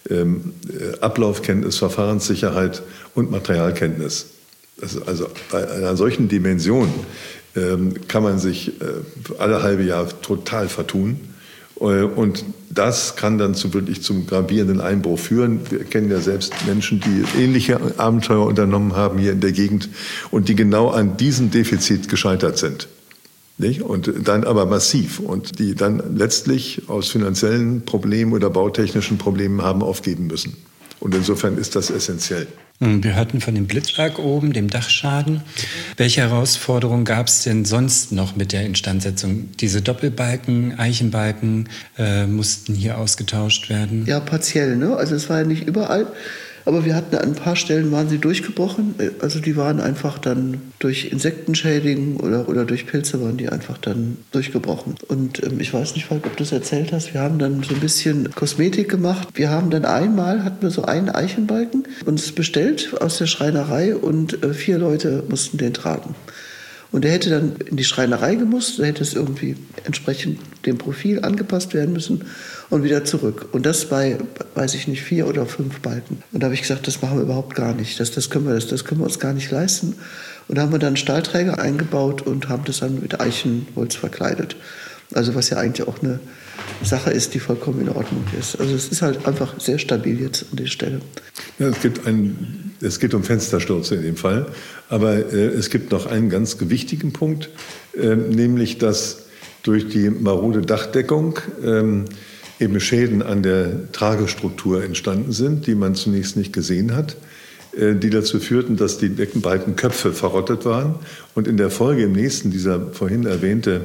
Ablaufkenntnis, Verfahrenssicherheit und Materialkenntnis. Also bei einer solchen Dimension kann man sich alle halbe Jahr total vertun. Und das kann dann wirklich zum gravierenden Einbruch führen. Wir kennen ja selbst Menschen, die ähnliche Abenteuer unternommen haben hier in der Gegend und die genau an diesem Defizit gescheitert sind. Nicht? Und dann aber massiv und die dann letztlich aus finanziellen Problemen oder bautechnischen Problemen haben aufgeben müssen. Und insofern ist das essentiell. Wir hörten von dem Blitzschlag oben, dem Dachschaden. Welche Herausforderungen gab es denn sonst noch mit der Instandsetzung? Diese Doppelbalken, Eichenbalken mussten hier ausgetauscht werden? Ja, partiell, ne? Also es war ja nicht überall. Aber wir hatten an ein paar Stellen, waren sie durchgebrochen. Also die waren einfach dann durch Insektenschädigung oder durch Pilze waren die einfach dann durchgebrochen. Und ich weiß nicht, Falk, ob du es erzählt hast, wir haben dann so ein bisschen Kosmetik gemacht. Wir haben dann hatten wir so einen Eichenbalken uns bestellt aus der Schreinerei und 4 Leute mussten den tragen. Und der hätte dann in die Schreinerei gemusst, da hätte es irgendwie entsprechend dem Profil angepasst werden müssen und wieder zurück. Und das bei, weiß ich nicht, 4 oder 5 Balken. Und da habe ich gesagt, das machen wir überhaupt gar nicht. Das können wir uns gar nicht leisten. Und da haben wir dann Stahlträger eingebaut und haben das dann mit Eichenholz verkleidet. Also was ja eigentlich auch eine Sache ist, die vollkommen in Ordnung ist. Also es ist halt einfach sehr stabil jetzt an der Stelle. Ja, es geht um Fensterstürze in dem Fall, aber es gibt noch einen ganz gewichtigen Punkt, nämlich dass durch die marode Dachdeckung eben Schäden an der Tragestruktur entstanden sind, die man zunächst nicht gesehen hat, die dazu führten, dass die Deckenbalkenköpfe verrottet waren und in der Folge im nächsten dieser vorhin erwähnte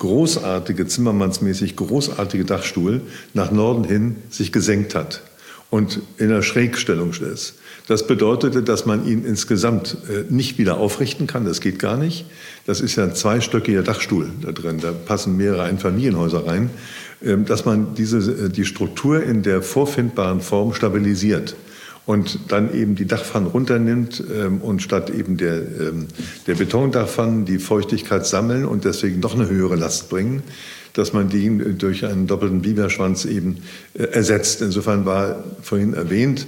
zimmermannsmäßig großartige Dachstuhl nach Norden hin sich gesenkt hat und in einer Schrägstellung ist. Das bedeutete, dass man ihn insgesamt nicht wieder aufrichten kann. Das geht gar nicht. Das ist ja ein zweistöckiger Dachstuhl da drin. Da passen mehrere Einfamilienhäuser rein. Dass man die Struktur in der vorfindbaren Form stabilisiert und dann eben die Dachpfannen runternimmt und statt eben der Betondachpfannen die Feuchtigkeit sammeln und deswegen noch eine höhere Last bringen, dass man die durch einen doppelten Biberschwanz eben ersetzt. Insofern war vorhin erwähnt,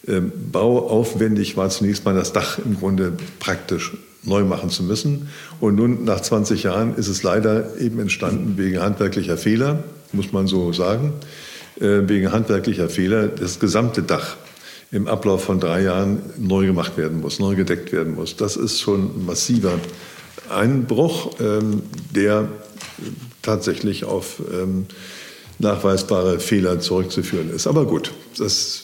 bauaufwendig war zunächst mal das Dach im Grunde praktisch neu machen zu müssen. Und nun nach 20 Jahren ist es leider eben entstanden wegen handwerklicher Fehler, muss man so sagen, wegen handwerklicher Fehler das gesamte Dach im Ablauf von 3 Jahren neu gemacht werden muss, neu gedeckt werden muss. Das ist schon ein massiver Einbruch, der tatsächlich auf nachweisbare Fehler zurückzuführen ist. Aber gut, das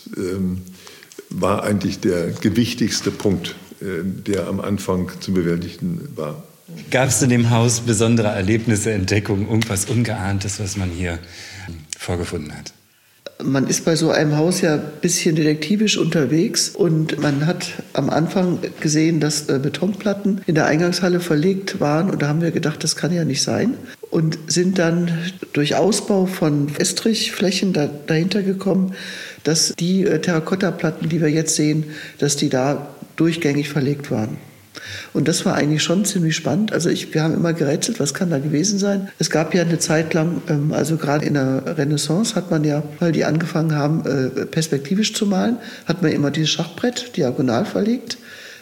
war eigentlich der gewichtigste Punkt, der am Anfang zu bewältigen war. Gab es in dem Haus besondere Erlebnisse, Entdeckungen, irgendwas Ungeahntes, was man hier vorgefunden hat? Man ist bei so einem Haus ja ein bisschen detektivisch unterwegs und man hat am Anfang gesehen, dass Betonplatten in der Eingangshalle verlegt waren und da haben wir gedacht, das kann ja nicht sein und sind dann durch Ausbau von Estrichflächen dahinter gekommen, dass die Terrakottaplatten, die wir jetzt sehen, dass die da durchgängig verlegt waren. Und das war eigentlich schon ziemlich spannend. Also wir haben immer gerätselt, was kann da gewesen sein. Es gab ja eine Zeit lang, also gerade in der Renaissance hat man ja, weil die angefangen haben, perspektivisch zu malen, hat man immer dieses Schachbrett diagonal verlegt,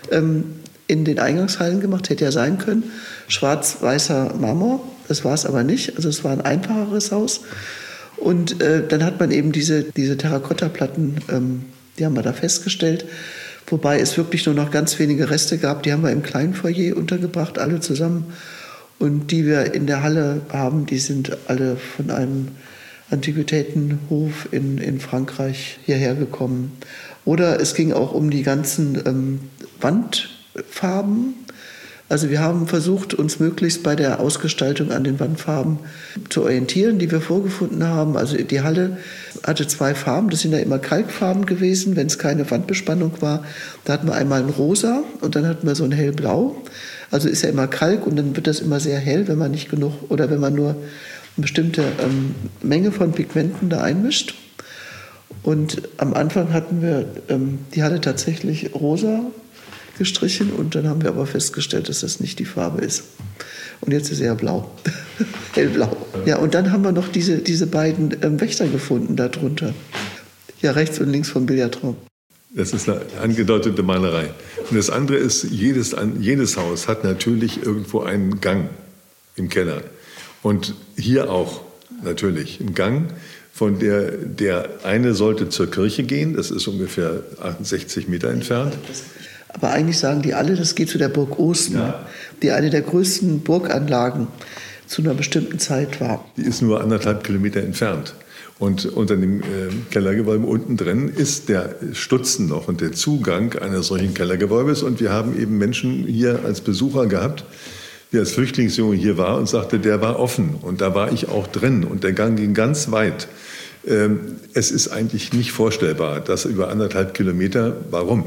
in den Eingangshallen gemacht, hätte ja sein können. Schwarz-weißer Marmor, das war es aber nicht. Also es war ein einfacheres Haus. Und dann hat man eben diese Terrakottaplatten, die haben wir da festgestellt. Wobei es wirklich nur noch ganz wenige Reste gab. Die haben wir im kleinen Foyer untergebracht, alle zusammen. Und die wir in der Halle haben, die sind alle von einem Antiquitätenhof in Frankreich hierher gekommen. Oder es ging auch um die ganzen Wandfarben. Also wir haben versucht, uns möglichst bei der Ausgestaltung an den Wandfarben zu orientieren, die wir vorgefunden haben. Also die Halle hatte 2 Farben, das sind ja immer Kalkfarben gewesen, wenn es keine Wandbespannung war. Da hatten wir einmal ein Rosa und dann hatten wir so ein hellblau. Also ist ja immer Kalk und dann wird das immer sehr hell, wenn man nicht genug oder wenn man nur eine bestimmte Menge von Pigmenten da einmischt. Und am Anfang hatten wir die Halle tatsächlich rosa gestrichen und dann haben wir aber festgestellt, dass das nicht die Farbe ist. Und jetzt ist er blau, hellblau. Ja, und dann haben wir noch diese beiden Wächter gefunden darunter. Ja, rechts und links vom Billardraum. Das ist eine angedeutete Malerei. Und das andere ist, jedes Haus hat natürlich irgendwo einen Gang im Keller. Und hier auch natürlich ein Gang, von der eine sollte zur Kirche gehen, das ist ungefähr 68 Meter entfernt. Aber eigentlich sagen die alle, das geht zu der Burg Osten, ja, die eine der größten Burganlagen zu einer bestimmten Zeit war. Die ist nur 1,5 Kilometer entfernt. Und unter dem Kellergewölbe unten drin ist der Stutzen noch und der Zugang eines solchen Kellergewölbes. Und wir haben eben Menschen hier als Besucher gehabt, der als Flüchtlingsjunge hier war und sagte, der war offen. Und da war ich auch drin und der Gang ging ganz weit. Es ist eigentlich nicht vorstellbar, dass über 1,5 Kilometer, warum?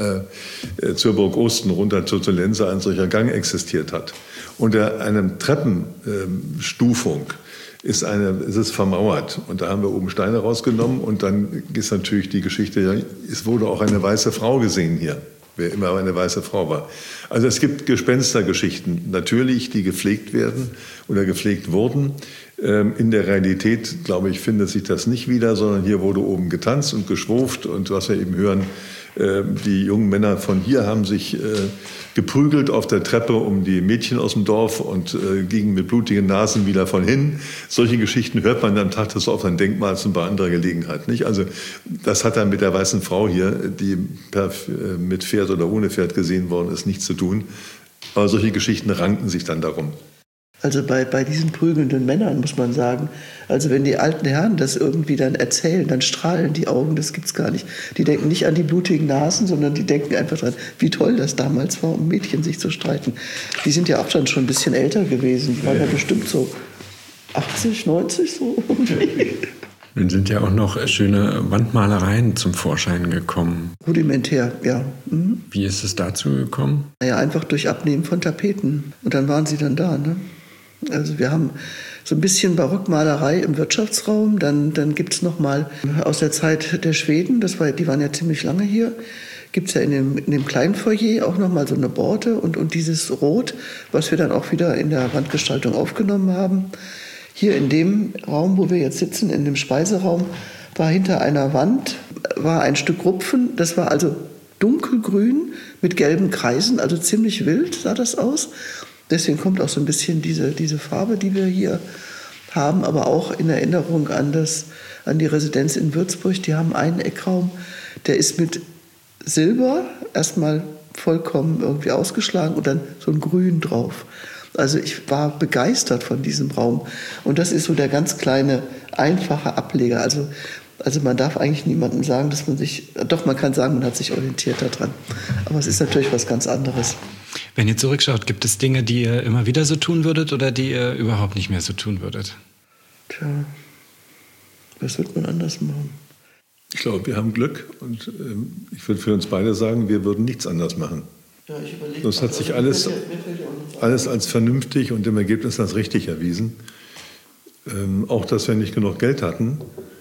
Zur Burg Osten runter zur Lense ein solcher Gang existiert hat. Unter einer Treppenstufung ist es vermauert. Und da haben wir oben Steine rausgenommen und dann ist natürlich die Geschichte, ja, es wurde auch eine weiße Frau gesehen hier, wer immer eine weiße Frau war. Also es gibt Gespenstergeschichten, natürlich, die gepflegt werden oder gepflegt wurden. In der Realität, glaube ich, findet sich das nicht wieder, sondern hier wurde oben getanzt und geschwurft und was wir eben hören, die jungen Männer von hier haben sich geprügelt auf der Treppe um die Mädchen aus dem Dorf und gingen mit blutigen Nasen wieder von hin. Solche Geschichten hört man am Tag des offenen Denkmals und bei anderer Gelegenheit nicht. Also das hat dann mit der weißen Frau hier, die mit Pferd oder ohne Pferd gesehen worden ist, nichts zu tun. Aber solche Geschichten ranken sich dann darum. Also bei diesen prügelnden Männern muss man sagen, also wenn die alten Herren das irgendwie dann erzählen, dann strahlen die Augen, das gibt's gar nicht. Die denken nicht an die blutigen Nasen, sondern die denken einfach dran, wie toll das damals war, um Mädchen sich zu streiten. Die sind ja auch dann schon ein bisschen älter gewesen, die waren ja bestimmt so 80, 90 so. Nun sind ja auch noch schöne Wandmalereien zum Vorschein gekommen. Rudimentär, ja. Mhm. Wie ist es dazu gekommen? Naja, einfach durch Abnehmen von Tapeten. Und dann waren sie dann da, ne? Also wir haben so ein bisschen Barockmalerei im Wirtschaftsraum. Dann gibt es noch mal aus der Zeit der Schweden, die waren ja ziemlich lange hier, gibt es ja in dem kleinen Foyer auch noch mal so eine Borte und dieses Rot, was wir dann auch wieder in der Wandgestaltung aufgenommen haben. Hier in dem Raum, wo wir jetzt sitzen, in dem Speiseraum, war hinter einer Wand ein Stück Rupfen. Das war also dunkelgrün mit gelben Kreisen, also ziemlich wild sah das aus. Deswegen kommt auch so ein bisschen diese Farbe, die wir hier haben, aber auch in Erinnerung an die Residenz in Würzburg. Die haben einen Eckraum, der ist mit Silber erstmal vollkommen irgendwie ausgeschlagen und dann so ein Grün drauf. Also ich war begeistert von diesem Raum. Und das ist so der ganz kleine, einfache Ableger. Also man darf eigentlich niemandem sagen, dass man kann sagen, man hat sich orientiert daran. Aber es ist natürlich was ganz anderes. Wenn ihr zurückschaut, gibt es Dinge, die ihr immer wieder so tun würdet oder die ihr überhaupt nicht mehr so tun würdet? Tja, was wird man anders machen? Ich glaube, wir haben Glück und ich würde für uns beide sagen, wir würden nichts anders machen. Ja, ich überlege. Das hat sich alles als vernünftig und im Ergebnis als richtig erwiesen. Auch, dass wir nicht genug Geld hatten,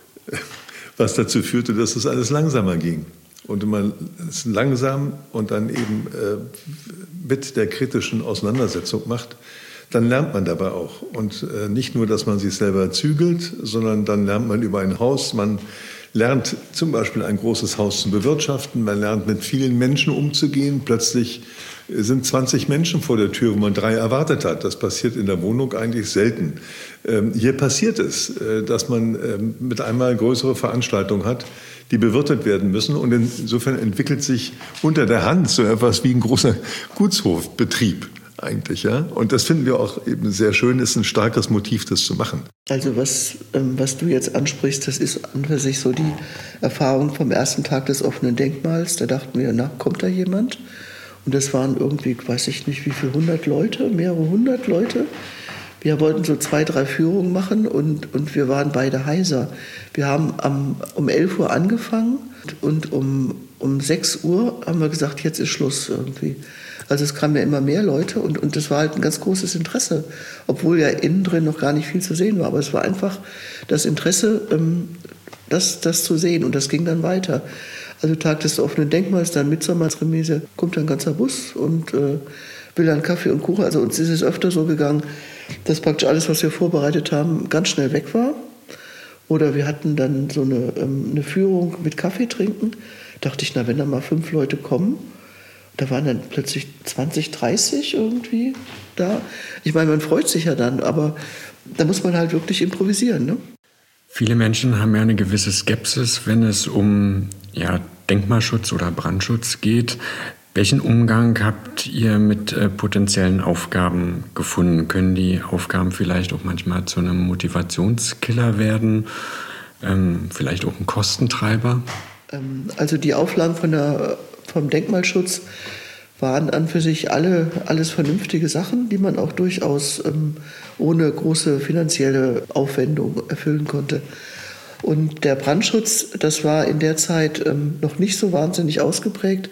was dazu führte, dass es alles langsamer ging. Und wenn man es langsam und dann eben mit der kritischen Auseinandersetzung macht, dann lernt man dabei auch. Und nicht nur, dass man sich selber zügelt, sondern dann lernt man über ein Haus, man lernt zum Beispiel ein großes Haus zu bewirtschaften, man lernt mit vielen Menschen umzugehen. Plötzlich sind 20 Menschen vor der Tür, wo man 3 erwartet hat. Das passiert in der Wohnung eigentlich selten. Hier passiert es, dass man mit einmal größere Veranstaltungen hat, die bewirtet werden müssen. Und insofern entwickelt sich unter der Hand so etwas wie ein großer Gutshofbetrieb eigentlich. Ja? Und das finden wir auch eben sehr schön, ist ein starkes Motiv, das zu machen. Also was du jetzt ansprichst, das ist an für sich so die Erfahrung vom ersten Tag des offenen Denkmals. Da dachten wir, kommt da jemand? Und das waren irgendwie, weiß ich nicht, wie viele 100 Leute, mehrere 100 Leute. Wir wollten so 2, 3 Führungen machen und wir waren beide heiser. Wir haben um 11 Uhr angefangen und um 6 Uhr haben wir gesagt, jetzt ist Schluss irgendwie. Also es kamen ja immer mehr Leute und das war halt ein ganz großes Interesse, obwohl ja innen drin noch gar nicht viel zu sehen war. Aber es war einfach das Interesse, das zu sehen, und das ging dann weiter. Also Tag des offenen Denkmals, dann Mitsommersremise, kommt ein ganzer Bus und will dann Kaffee und Kuchen. Also uns ist es öfter so gegangen, dass praktisch alles, was wir vorbereitet haben, ganz schnell weg war. Oder wir hatten dann so eine Führung mit Kaffee trinken. Dachte ich, na, wenn da mal 5 Leute kommen, da waren dann plötzlich 20, 30 irgendwie da. Ich meine, man freut sich ja dann, aber da muss man halt wirklich improvisieren, ne? Viele Menschen haben ja eine gewisse Skepsis, wenn es um Denkmalschutz oder Brandschutz geht. Welchen Umgang habt ihr mit potenziellen Aufgaben gefunden? Können die Aufgaben vielleicht auch manchmal zu einem Motivationskiller werden? Vielleicht auch ein Kostentreiber? Also die Auflagen vom Denkmalschutz waren an für sich alles vernünftige Sachen, die man auch durchaus ohne große finanzielle Aufwendung erfüllen konnte. Und der Brandschutz, das war in der Zeit noch nicht so wahnsinnig ausgeprägt.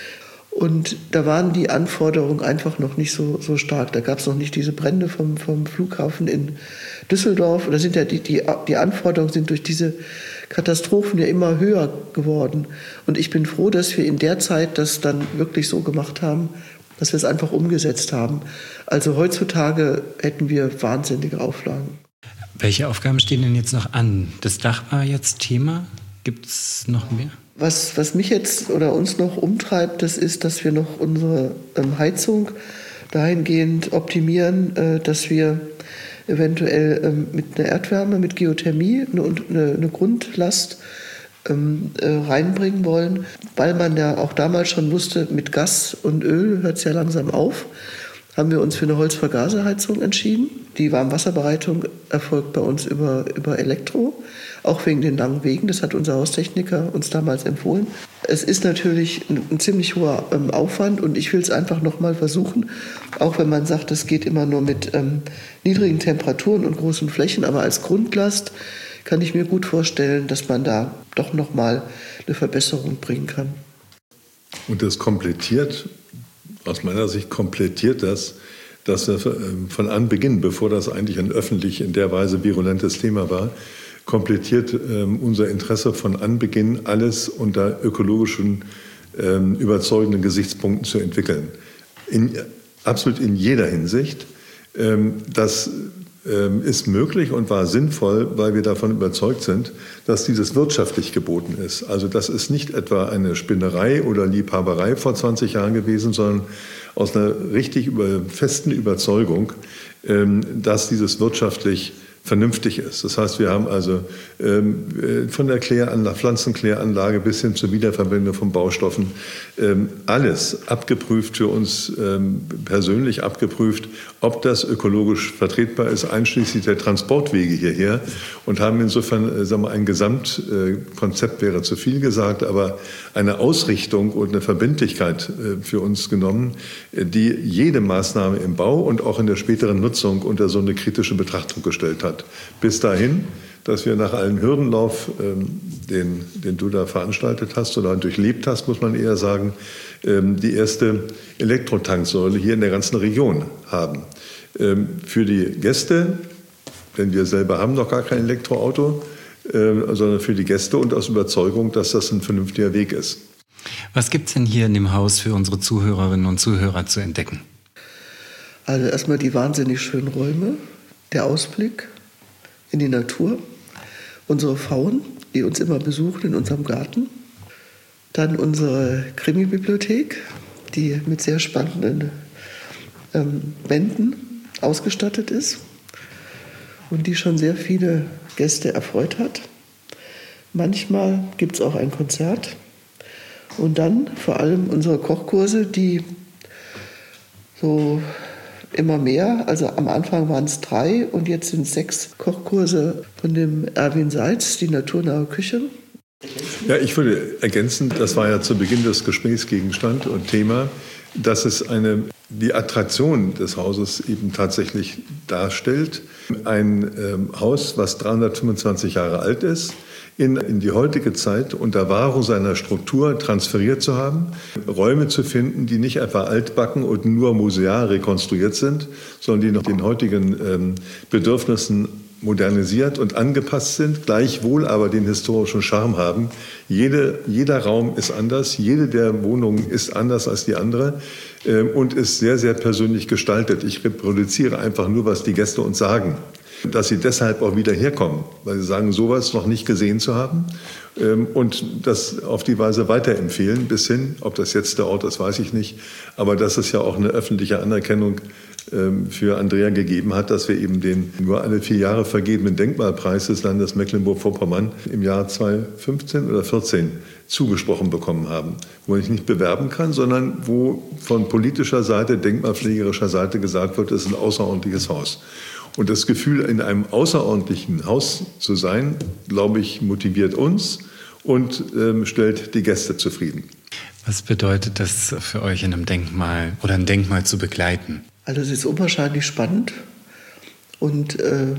Und da waren die Anforderungen einfach noch nicht so stark. Da gab es noch nicht diese Brände vom Flughafen in Düsseldorf. Da sind ja die Anforderungen sind durch diese Katastrophen ja immer höher geworden. Und ich bin froh, dass wir in der Zeit das dann wirklich so gemacht haben, dass wir es einfach umgesetzt haben. Also heutzutage hätten wir wahnsinnige Auflagen. Welche Aufgaben stehen denn jetzt noch an? Das Dach war jetzt Thema. Gibt es noch mehr? Was mich jetzt oder uns noch umtreibt, das ist, dass wir noch unsere Heizung dahingehend optimieren, dass wir eventuell mit einer Erdwärme, mit Geothermie eine Grundlast reinbringen wollen, weil man ja auch damals schon wusste, mit Gas und Öl hört es ja langsam auf, haben wir uns für eine Holzvergaserheizung entschieden. Die Warmwasserbereitung erfolgt bei uns über Elektro, auch wegen den langen Wegen. Das hat unser Haustechniker uns damals empfohlen. Es ist natürlich ein ziemlich hoher Aufwand und ich will es einfach nochmal versuchen, auch wenn man sagt, es geht immer nur mit niedrigen Temperaturen und großen Flächen, aber als Grundlast kann ich mir gut vorstellen, dass man da doch nochmal eine Verbesserung bringen kann. Und das komplettiert, aus meiner Sicht komplettiert das, dass wir von Anbeginn, bevor das eigentlich ein öffentlich in der Weise virulentes Thema war, komplettiert unser Interesse von Anbeginn, alles unter ökologischen, überzeugenden Gesichtspunkten zu entwickeln. Absolut in jeder Hinsicht. Das ist möglich und war sinnvoll, weil wir davon überzeugt sind, dass dieses wirtschaftlich geboten ist. Also das ist nicht etwa eine Spinnerei oder Liebhaberei vor 20 Jahren gewesen, sondern aus einer richtig festen Überzeugung, dass dieses wirtschaftlich vernünftig ist. Das heißt, wir haben also von der Pflanzenkläranlage bis hin zur Wiederverwendung von Baustoffen alles abgeprüft, für uns persönlich abgeprüft, ob das ökologisch vertretbar ist, einschließlich der Transportwege hierher, und haben insofern, sagen wir, ein Gesamtkonzept wäre zu viel gesagt, aber eine Ausrichtung und eine Verbindlichkeit für uns genommen, die jede Maßnahme im Bau und auch in der späteren Nutzung unter so eine kritische Betrachtung gestellt hat. Bis dahin, dass wir nach einem Hürdenlauf, den du da veranstaltet hast oder durchlebt hast, muss man eher sagen, die erste Elektrotanksäule hier in der ganzen Region haben. Für die Gäste, denn wir selber haben noch gar kein Elektroauto, sondern für die Gäste und aus Überzeugung, dass das ein vernünftiger Weg ist. Was gibt es denn hier in dem Haus für unsere Zuhörerinnen und Zuhörer zu entdecken? Also erstmal die wahnsinnig schönen Räume, der Ausblick in die Natur, unsere Pfauen, die uns immer besuchen in unserem Garten. Dann unsere Krimi-Bibliothek, die mit sehr spannenden Wänden ausgestattet ist und die schon sehr viele Gäste erfreut hat. Manchmal gibt es auch ein Konzert. Und dann vor allem unsere Kochkurse, die so immer mehr, also am Anfang waren es 3 und jetzt sind es 6 Kochkurse von dem Erwin Seitz, die naturnahe Küche. Ja, ich würde ergänzen, das war ja zu Beginn des Gesprächs Gegenstand und Thema, dass es die Attraktion des Hauses eben tatsächlich darstellt. Ein Haus, was 325 Jahre alt ist, in die heutige Zeit unter Wahrung seiner Struktur transferiert zu haben, Räume zu finden, die nicht etwa altbacken und nur museal rekonstruiert sind, sondern die noch den heutigen Bedürfnissen modernisiert und angepasst sind, gleichwohl aber den historischen Charme haben. Jeder Raum ist anders, jede der Wohnungen ist anders als die andere und ist sehr, sehr persönlich gestaltet. Ich reproduziere einfach nur, was die Gäste uns sagen. Dass sie deshalb auch wieder herkommen, weil sie sagen, sowas noch nicht gesehen zu haben und das auf die Weise weiterempfehlen bis hin, ob das jetzt der Ort ist, weiß ich nicht, aber dass es ja auch eine öffentliche Anerkennung für Andrea gegeben hat, dass wir eben den nur alle 4 Jahre vergebenen Denkmalpreis des Landes Mecklenburg-Vorpommern im Jahr 2015 oder 2014 zugesprochen bekommen haben, wo ich nicht bewerben kann, sondern wo von politischer Seite, denkmalpflegerischer Seite gesagt wird, es ist ein außerordentliches Haus. Und das Gefühl, in einem außerordentlichen Haus zu sein, glaube ich, motiviert uns und stellt die Gäste zufrieden. Was bedeutet das für euch, in einem Denkmal oder ein Denkmal zu begleiten? Also es ist unwahrscheinlich spannend und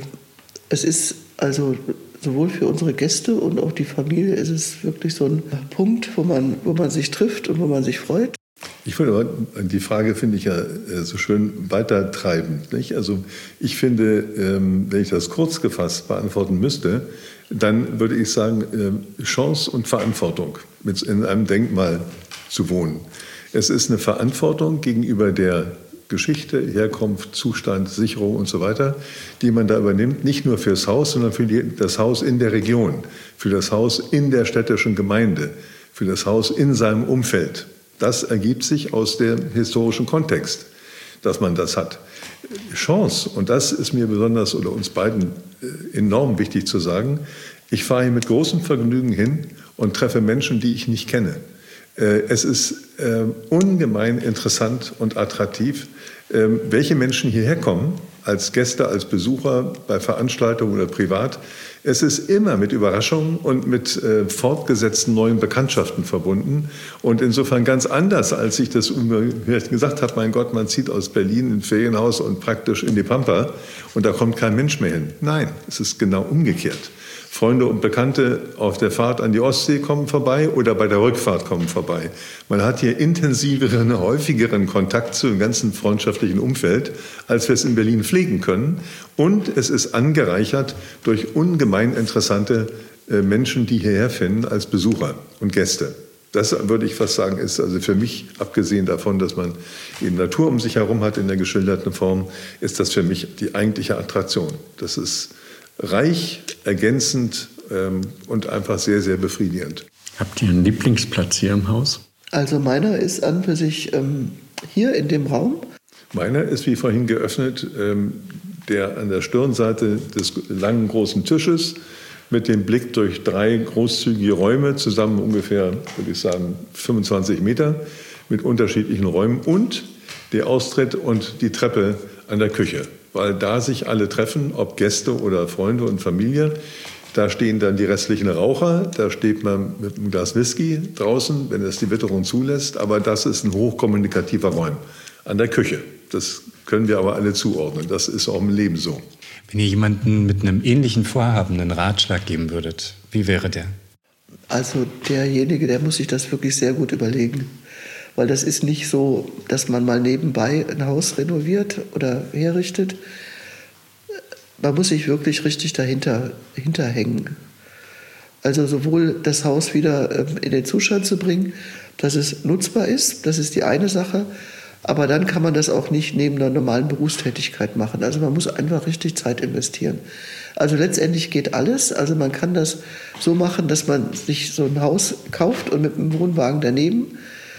es ist also sowohl für unsere Gäste und auch die Familie ist es wirklich so ein Punkt, wo man sich trifft und wo man sich freut. Ich finde aber, die Frage finde ich ja so schön weitertreibend. Nicht? Also ich finde, wenn ich das kurz gefasst beantworten müsste, dann würde ich sagen, Chance und Verantwortung, in einem Denkmal zu wohnen. Es ist eine Verantwortung gegenüber der Geschichte, Herkunft, Zustand, Sicherung und so weiter, die man da übernimmt, nicht nur fürs Haus, sondern für das Haus in der Region, für das Haus in der städtischen Gemeinde, für das Haus in seinem Umfeld. Das ergibt sich aus dem historischen Kontext, dass man das hat. Chance, und das ist mir besonders oder uns beiden enorm wichtig zu sagen, ich fahre hier mit großem Vergnügen hin und treffe Menschen, die ich nicht kenne. Es ist ungemein interessant und attraktiv, welche Menschen hierher kommen, als Gäste, als Besucher, bei Veranstaltungen oder privat. Es ist immer mit Überraschungen und mit fortgesetzten neuen Bekanntschaften verbunden. Und insofern ganz anders, als ich das gesagt habe, mein Gott, man zieht aus Berlin in ein Ferienhaus und praktisch in die Pampa und da kommt kein Mensch mehr hin. Nein, es ist genau umgekehrt. Freunde und Bekannte auf der Fahrt an die Ostsee kommen vorbei oder bei der Rückfahrt kommen vorbei. Man hat hier intensiveren, häufigeren Kontakt zu dem ganzen freundschaftlichen Umfeld, als wir es in Berlin pflegen können. Und es ist angereichert durch ungemein interessante Menschen, die hierher finden als Besucher und Gäste. Das würde ich fast sagen, ist also für mich, abgesehen davon, dass man eben Natur um sich herum hat in der geschilderten Form, ist das für mich die eigentliche Attraktion. Das ist reich, ergänzend und einfach sehr, sehr befriedigend. Habt ihr einen Lieblingsplatz hier im Haus? Also meiner ist an für sich hier in dem Raum. Meiner ist wie vorhin geöffnet, der an der Stirnseite des langen großen Tisches mit dem Blick durch 3 großzügige Räume, zusammen ungefähr, würde ich sagen, 25 Meter mit unterschiedlichen Räumen und der Austritt und die Treppe an der Küche. Weil da sich alle treffen, ob Gäste oder Freunde und Familie. Da stehen dann die restlichen Raucher, da steht man mit einem Glas Whisky draußen, wenn es die Witterung zulässt. Aber das ist ein hochkommunikativer Raum an der Küche. Das können wir aber alle zuordnen. Das ist auch im Leben so. Wenn ihr jemanden mit einem ähnlichen Vorhaben einen Ratschlag geben würdet, wie wäre der? Also derjenige, der muss sich das wirklich sehr gut überlegen. Weil das ist nicht so, dass man mal nebenbei ein Haus renoviert oder herrichtet. Man muss sich wirklich richtig dahinter hängen. Also sowohl das Haus wieder in den Zustand zu bringen, dass es nutzbar ist, das ist die eine Sache. Aber dann kann man das auch nicht neben einer normalen Berufstätigkeit machen. Also man muss einfach richtig Zeit investieren. Also letztendlich geht alles. Also man kann das so machen, dass man sich so ein Haus kauft und mit einem Wohnwagen daneben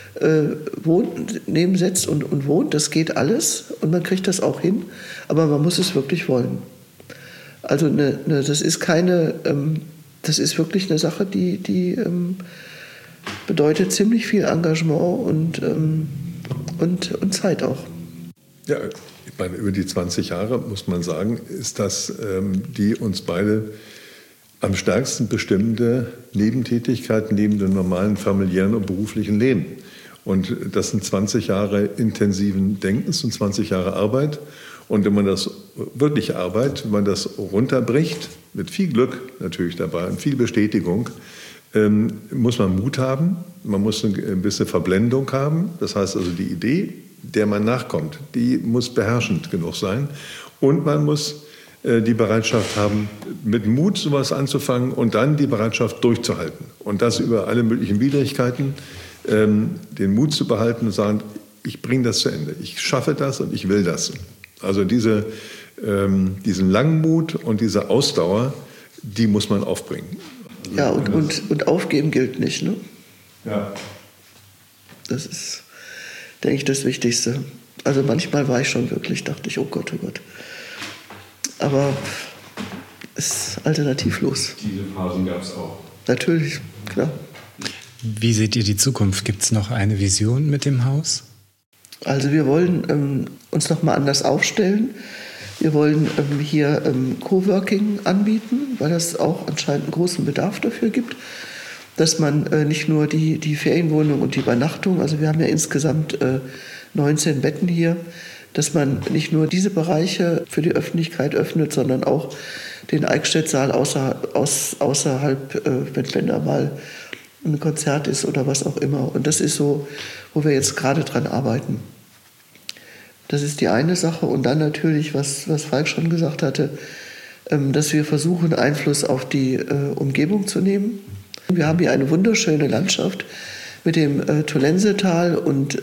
nebensetzt und wohnt. Das geht alles und man kriegt das auch hin. Aber man muss es wirklich wollen. Also das ist das ist wirklich eine Sache, die bedeutet ziemlich viel Engagement und Zeit auch. Ja, ich meine, über die 20 Jahre, muss man sagen, ist das die uns beide am stärksten bestimmende Nebentätigkeit neben dem normalen familiären und beruflichen Leben. Und das sind 20 Jahre intensiven Denkens und 20 Jahre Arbeit. Und wenn man das wirklich Arbeit, wenn man das runterbricht, mit viel Glück natürlich dabei und viel Bestätigung, muss man Mut haben, man muss eine gewisse Verblendung haben. Das heißt also, die Idee, der man nachkommt, die muss beherrschend genug sein. Und man muss die Bereitschaft haben, mit Mut sowas anzufangen und dann die Bereitschaft durchzuhalten. Und das über alle möglichen Widrigkeiten, den Mut zu behalten und sagen, ich bringe das zu Ende, ich schaffe das und ich will das. Also diesen Langmut und diese Ausdauer, die muss man aufbringen. Ja, und aufgeben gilt nicht, ne? Ja. Das ist, denke ich, das Wichtigste. Also manchmal war ich schon wirklich, dachte ich, oh Gott, oh Gott. Aber es ist alternativlos. Diese Phasen gab es auch. Natürlich, klar. Wie seht ihr die Zukunft? Gibt es noch eine Vision mit dem Haus? Also wir wollen uns nochmal anders aufstellen. Wir wollen hier Coworking anbieten, weil es auch anscheinend einen großen Bedarf dafür gibt, dass man nicht nur die Ferienwohnung und die Übernachtung, also wir haben ja insgesamt 19 Betten hier, dass man nicht nur diese Bereiche für die Öffentlichkeit öffnet, sondern auch den Eichstätt-Saal außerhalb, wenn da mal ein Konzert ist oder was auch immer. Und das ist so, wo wir jetzt gerade dran arbeiten. Das ist die eine Sache. Und dann natürlich, was Falk schon gesagt hatte, dass wir versuchen, Einfluss auf die Umgebung zu nehmen. Wir haben hier eine wunderschöne Landschaft mit dem Tolensetal und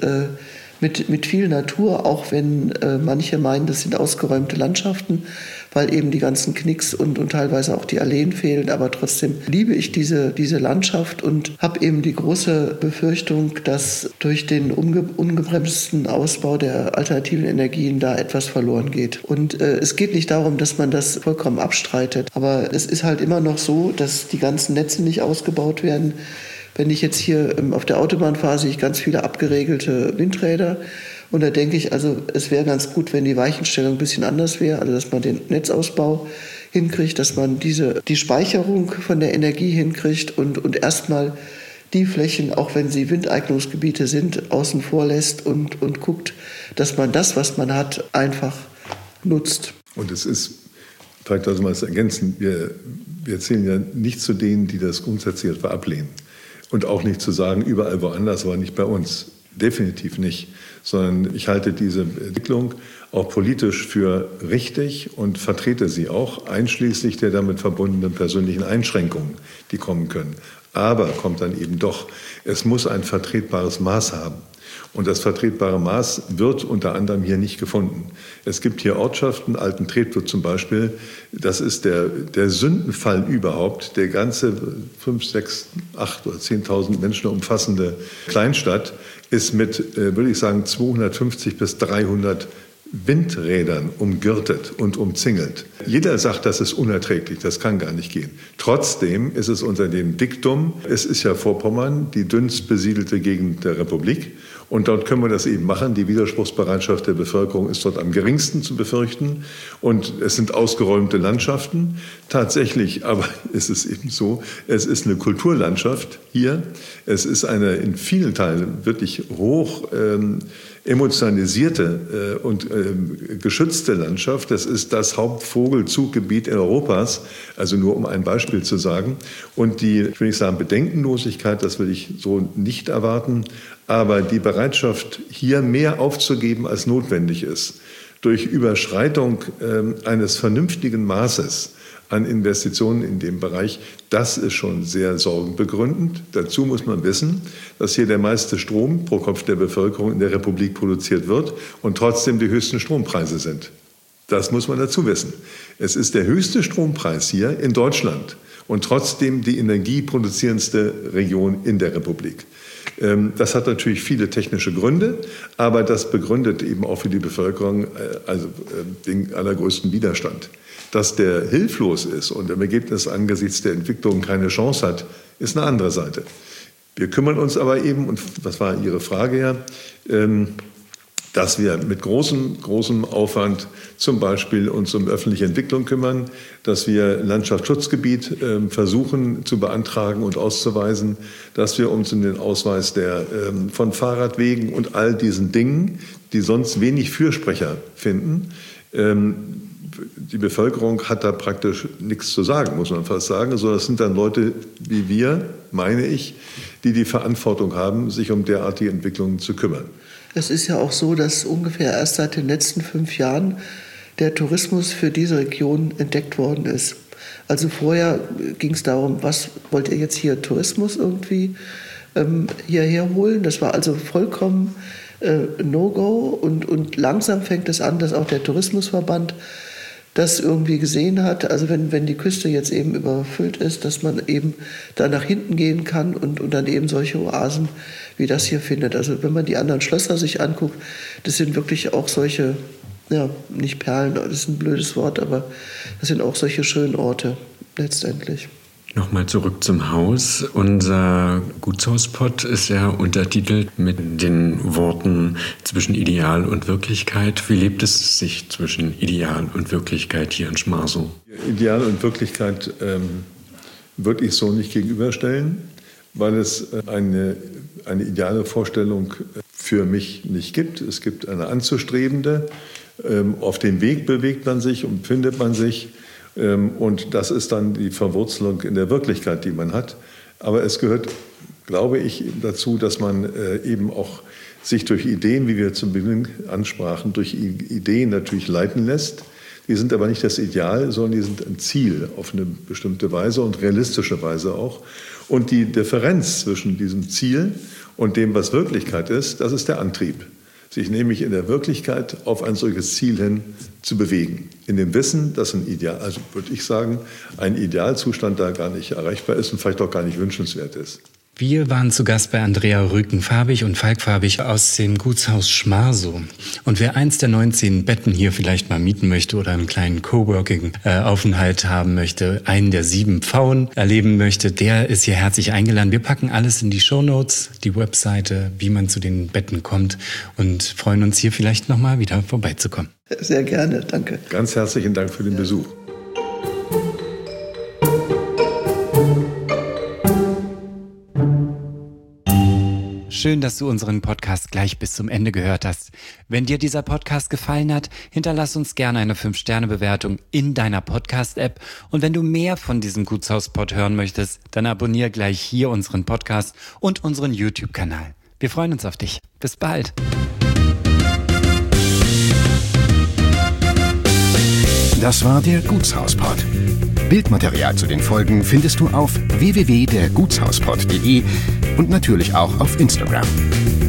mit viel Natur, auch wenn manche meinen, das sind ausgeräumte Landschaften, weil eben die ganzen Knicks und teilweise auch die Alleen fehlen. Aber trotzdem liebe ich diese Landschaft und habe eben die große Befürchtung, dass durch den ungebremsten Ausbau der alternativen Energien da etwas verloren geht. Und es geht nicht darum, dass man das vollkommen abstreitet. Aber es ist halt immer noch so, dass die ganzen Netze nicht ausgebaut werden. Wenn ich jetzt hier auf der Autobahn fahre, sehe ich ganz viele abgeregelte Windräder. Und da denke ich, also es wäre ganz gut, wenn die Weichenstellung ein bisschen anders wäre, also dass man den Netzausbau hinkriegt, dass man die Speicherung von der Energie hinkriegt und erstmal die Flächen, auch wenn sie Windeignungsgebiete sind, außen vor lässt und guckt, dass man das, was man hat, einfach nutzt. Und es ist, vielleicht sollte man es ergänzen, wir zählen ja nicht zu denen, die das grundsätzlich etwa ablehnen. Und auch nicht zu sagen, überall woanders, aber nicht bei uns. Definitiv nicht. Sondern ich halte diese Entwicklung auch politisch für richtig und vertrete sie auch, einschließlich der damit verbundenen persönlichen Einschränkungen, die kommen können. Aber kommt dann eben doch, es muss ein vertretbares Maß haben. Und das vertretbare Maß wird unter anderem hier nicht gefunden. Es gibt hier Ortschaften, Alten-Treptow zum Beispiel, das ist der Sündenfall überhaupt, der ganze 5, 6, 8 oder 10.000 Menschen umfassende Kleinstadt ist mit, würde ich sagen, 250 bis 300 Windrädern umgürtet und umzingelt. Jeder sagt, das ist unerträglich, das kann gar nicht gehen. Trotzdem ist es unter dem Diktum, es ist ja Vorpommern, die dünnst besiedelte Gegend der Republik. Und dort können wir das eben machen. Die Widerspruchsbereitschaft der Bevölkerung ist dort am geringsten zu befürchten. Und es sind ausgeräumte Landschaften. Tatsächlich aber ist es eben so, es ist eine Kulturlandschaft hier. Es ist eine in vielen Teilen wirklich hoch emotionalisierte und geschützte Landschaft. Das ist das Hauptvogelzuggebiet Europas, also nur um ein Beispiel zu sagen. Und die, ich will nicht sagen Bedenkenlosigkeit, das will ich so nicht erwarten, aber die Bereitschaft, hier mehr aufzugeben, als notwendig ist, durch Überschreitung eines vernünftigen Maßes an Investitionen in dem Bereich, das ist schon sehr sorgenbegründend. Dazu muss man wissen, dass hier der meiste Strom pro Kopf der Bevölkerung in der Republik produziert wird und trotzdem die höchsten Strompreise sind. Das muss man dazu wissen. Es ist der höchste Strompreis hier in Deutschland und trotzdem die energieproduzierendste Region in der Republik. Das hat natürlich viele technische Gründe, aber das begründet eben auch für die Bevölkerung den allergrößten Widerstand. Dass der hilflos ist und im Ergebnis angesichts der Entwicklung keine Chance hat, ist eine andere Seite. Wir kümmern uns aber eben, und was war Ihre Frage ja, dass wir mit großem Aufwand zum Beispiel uns um öffentliche Entwicklung kümmern, dass wir Landschaftsschutzgebiet versuchen zu beantragen und auszuweisen, dass wir uns um den Ausweis von Fahrradwegen und all diesen Dingen, die sonst wenig Fürsprecher finden, die Bevölkerung hat da praktisch nichts zu sagen, muss man fast sagen. Also das sind dann Leute wie wir, meine ich, die Verantwortung haben, sich um derartige Entwicklungen zu kümmern. Es ist ja auch so, dass ungefähr erst seit den letzten 5 Jahren der Tourismus für diese Region entdeckt worden ist. Also vorher ging es darum, was wollt ihr jetzt hier Tourismus irgendwie hierher holen? Das war also vollkommen No-Go und langsam fängt es an, dass auch der Tourismusverband das irgendwie gesehen hat, also wenn die Küste jetzt eben überfüllt ist, dass man eben da nach hinten gehen kann und dann eben solche Oasen wie das hier findet. Also wenn man die anderen Schlösser sich anguckt, das sind wirklich auch solche, ja, nicht Perlen, das ist ein blödes Wort, aber das sind auch solche schönen Orte letztendlich. Nochmal zurück zum Haus. Unser Gutshauspot ist ja untertitelt mit den Worten zwischen Ideal und Wirklichkeit. Wie lebt es sich zwischen Ideal und Wirklichkeit hier in Schmarsow? Ideal und Wirklichkeit würde ich so nicht gegenüberstellen, weil es eine ideale Vorstellung für mich nicht gibt. Es gibt eine anzustrebende. Auf dem Weg bewegt man sich und findet man sich. Und das ist dann die Verwurzelung in der Wirklichkeit, die man hat. Aber es gehört, glaube ich, dazu, dass man eben auch sich durch Ideen, wie wir zu Beginn ansprachen, durch Ideen natürlich leiten lässt. Die sind aber nicht das Ideal, sondern die sind ein Ziel auf eine bestimmte Weise und realistische Weise auch. Und die Differenz zwischen diesem Ziel und dem, was Wirklichkeit ist, das ist der Antrieb. Sich nämlich in der Wirklichkeit auf ein solches Ziel hin zu bewegen. In dem Wissen, dass ein Ideal, also würde ich sagen, ein Idealzustand da gar nicht erreichbar ist und vielleicht auch gar nicht wünschenswert ist. Wir waren zu Gast bei Andrea Rüken-Farbig und Falk-Farbig aus dem Gutshaus Schmarsow. Und wer eins der 19 Betten hier vielleicht mal mieten möchte oder einen kleinen Coworking-Aufenthalt haben möchte, einen der 7 Pfauen erleben möchte, der ist hier herzlich eingeladen. Wir packen alles in die Shownotes, die Webseite, wie man zu den Betten kommt und freuen uns hier vielleicht nochmal wieder vorbeizukommen. Sehr gerne, danke. Ganz herzlichen Dank für den Besuch. Schön, dass du unseren Podcast gleich bis zum Ende gehört hast. Wenn dir dieser Podcast gefallen hat, hinterlass uns gerne eine 5-Sterne-Bewertung in deiner Podcast-App. Und wenn du mehr von diesem Gutshauspod hören möchtest, dann abonniere gleich hier unseren Podcast und unseren YouTube-Kanal. Wir freuen uns auf dich. Bis bald. Das war der Gutshauspod. Bildmaterial zu den Folgen findest du auf www.dergutshauspod.de und natürlich auch auf Instagram.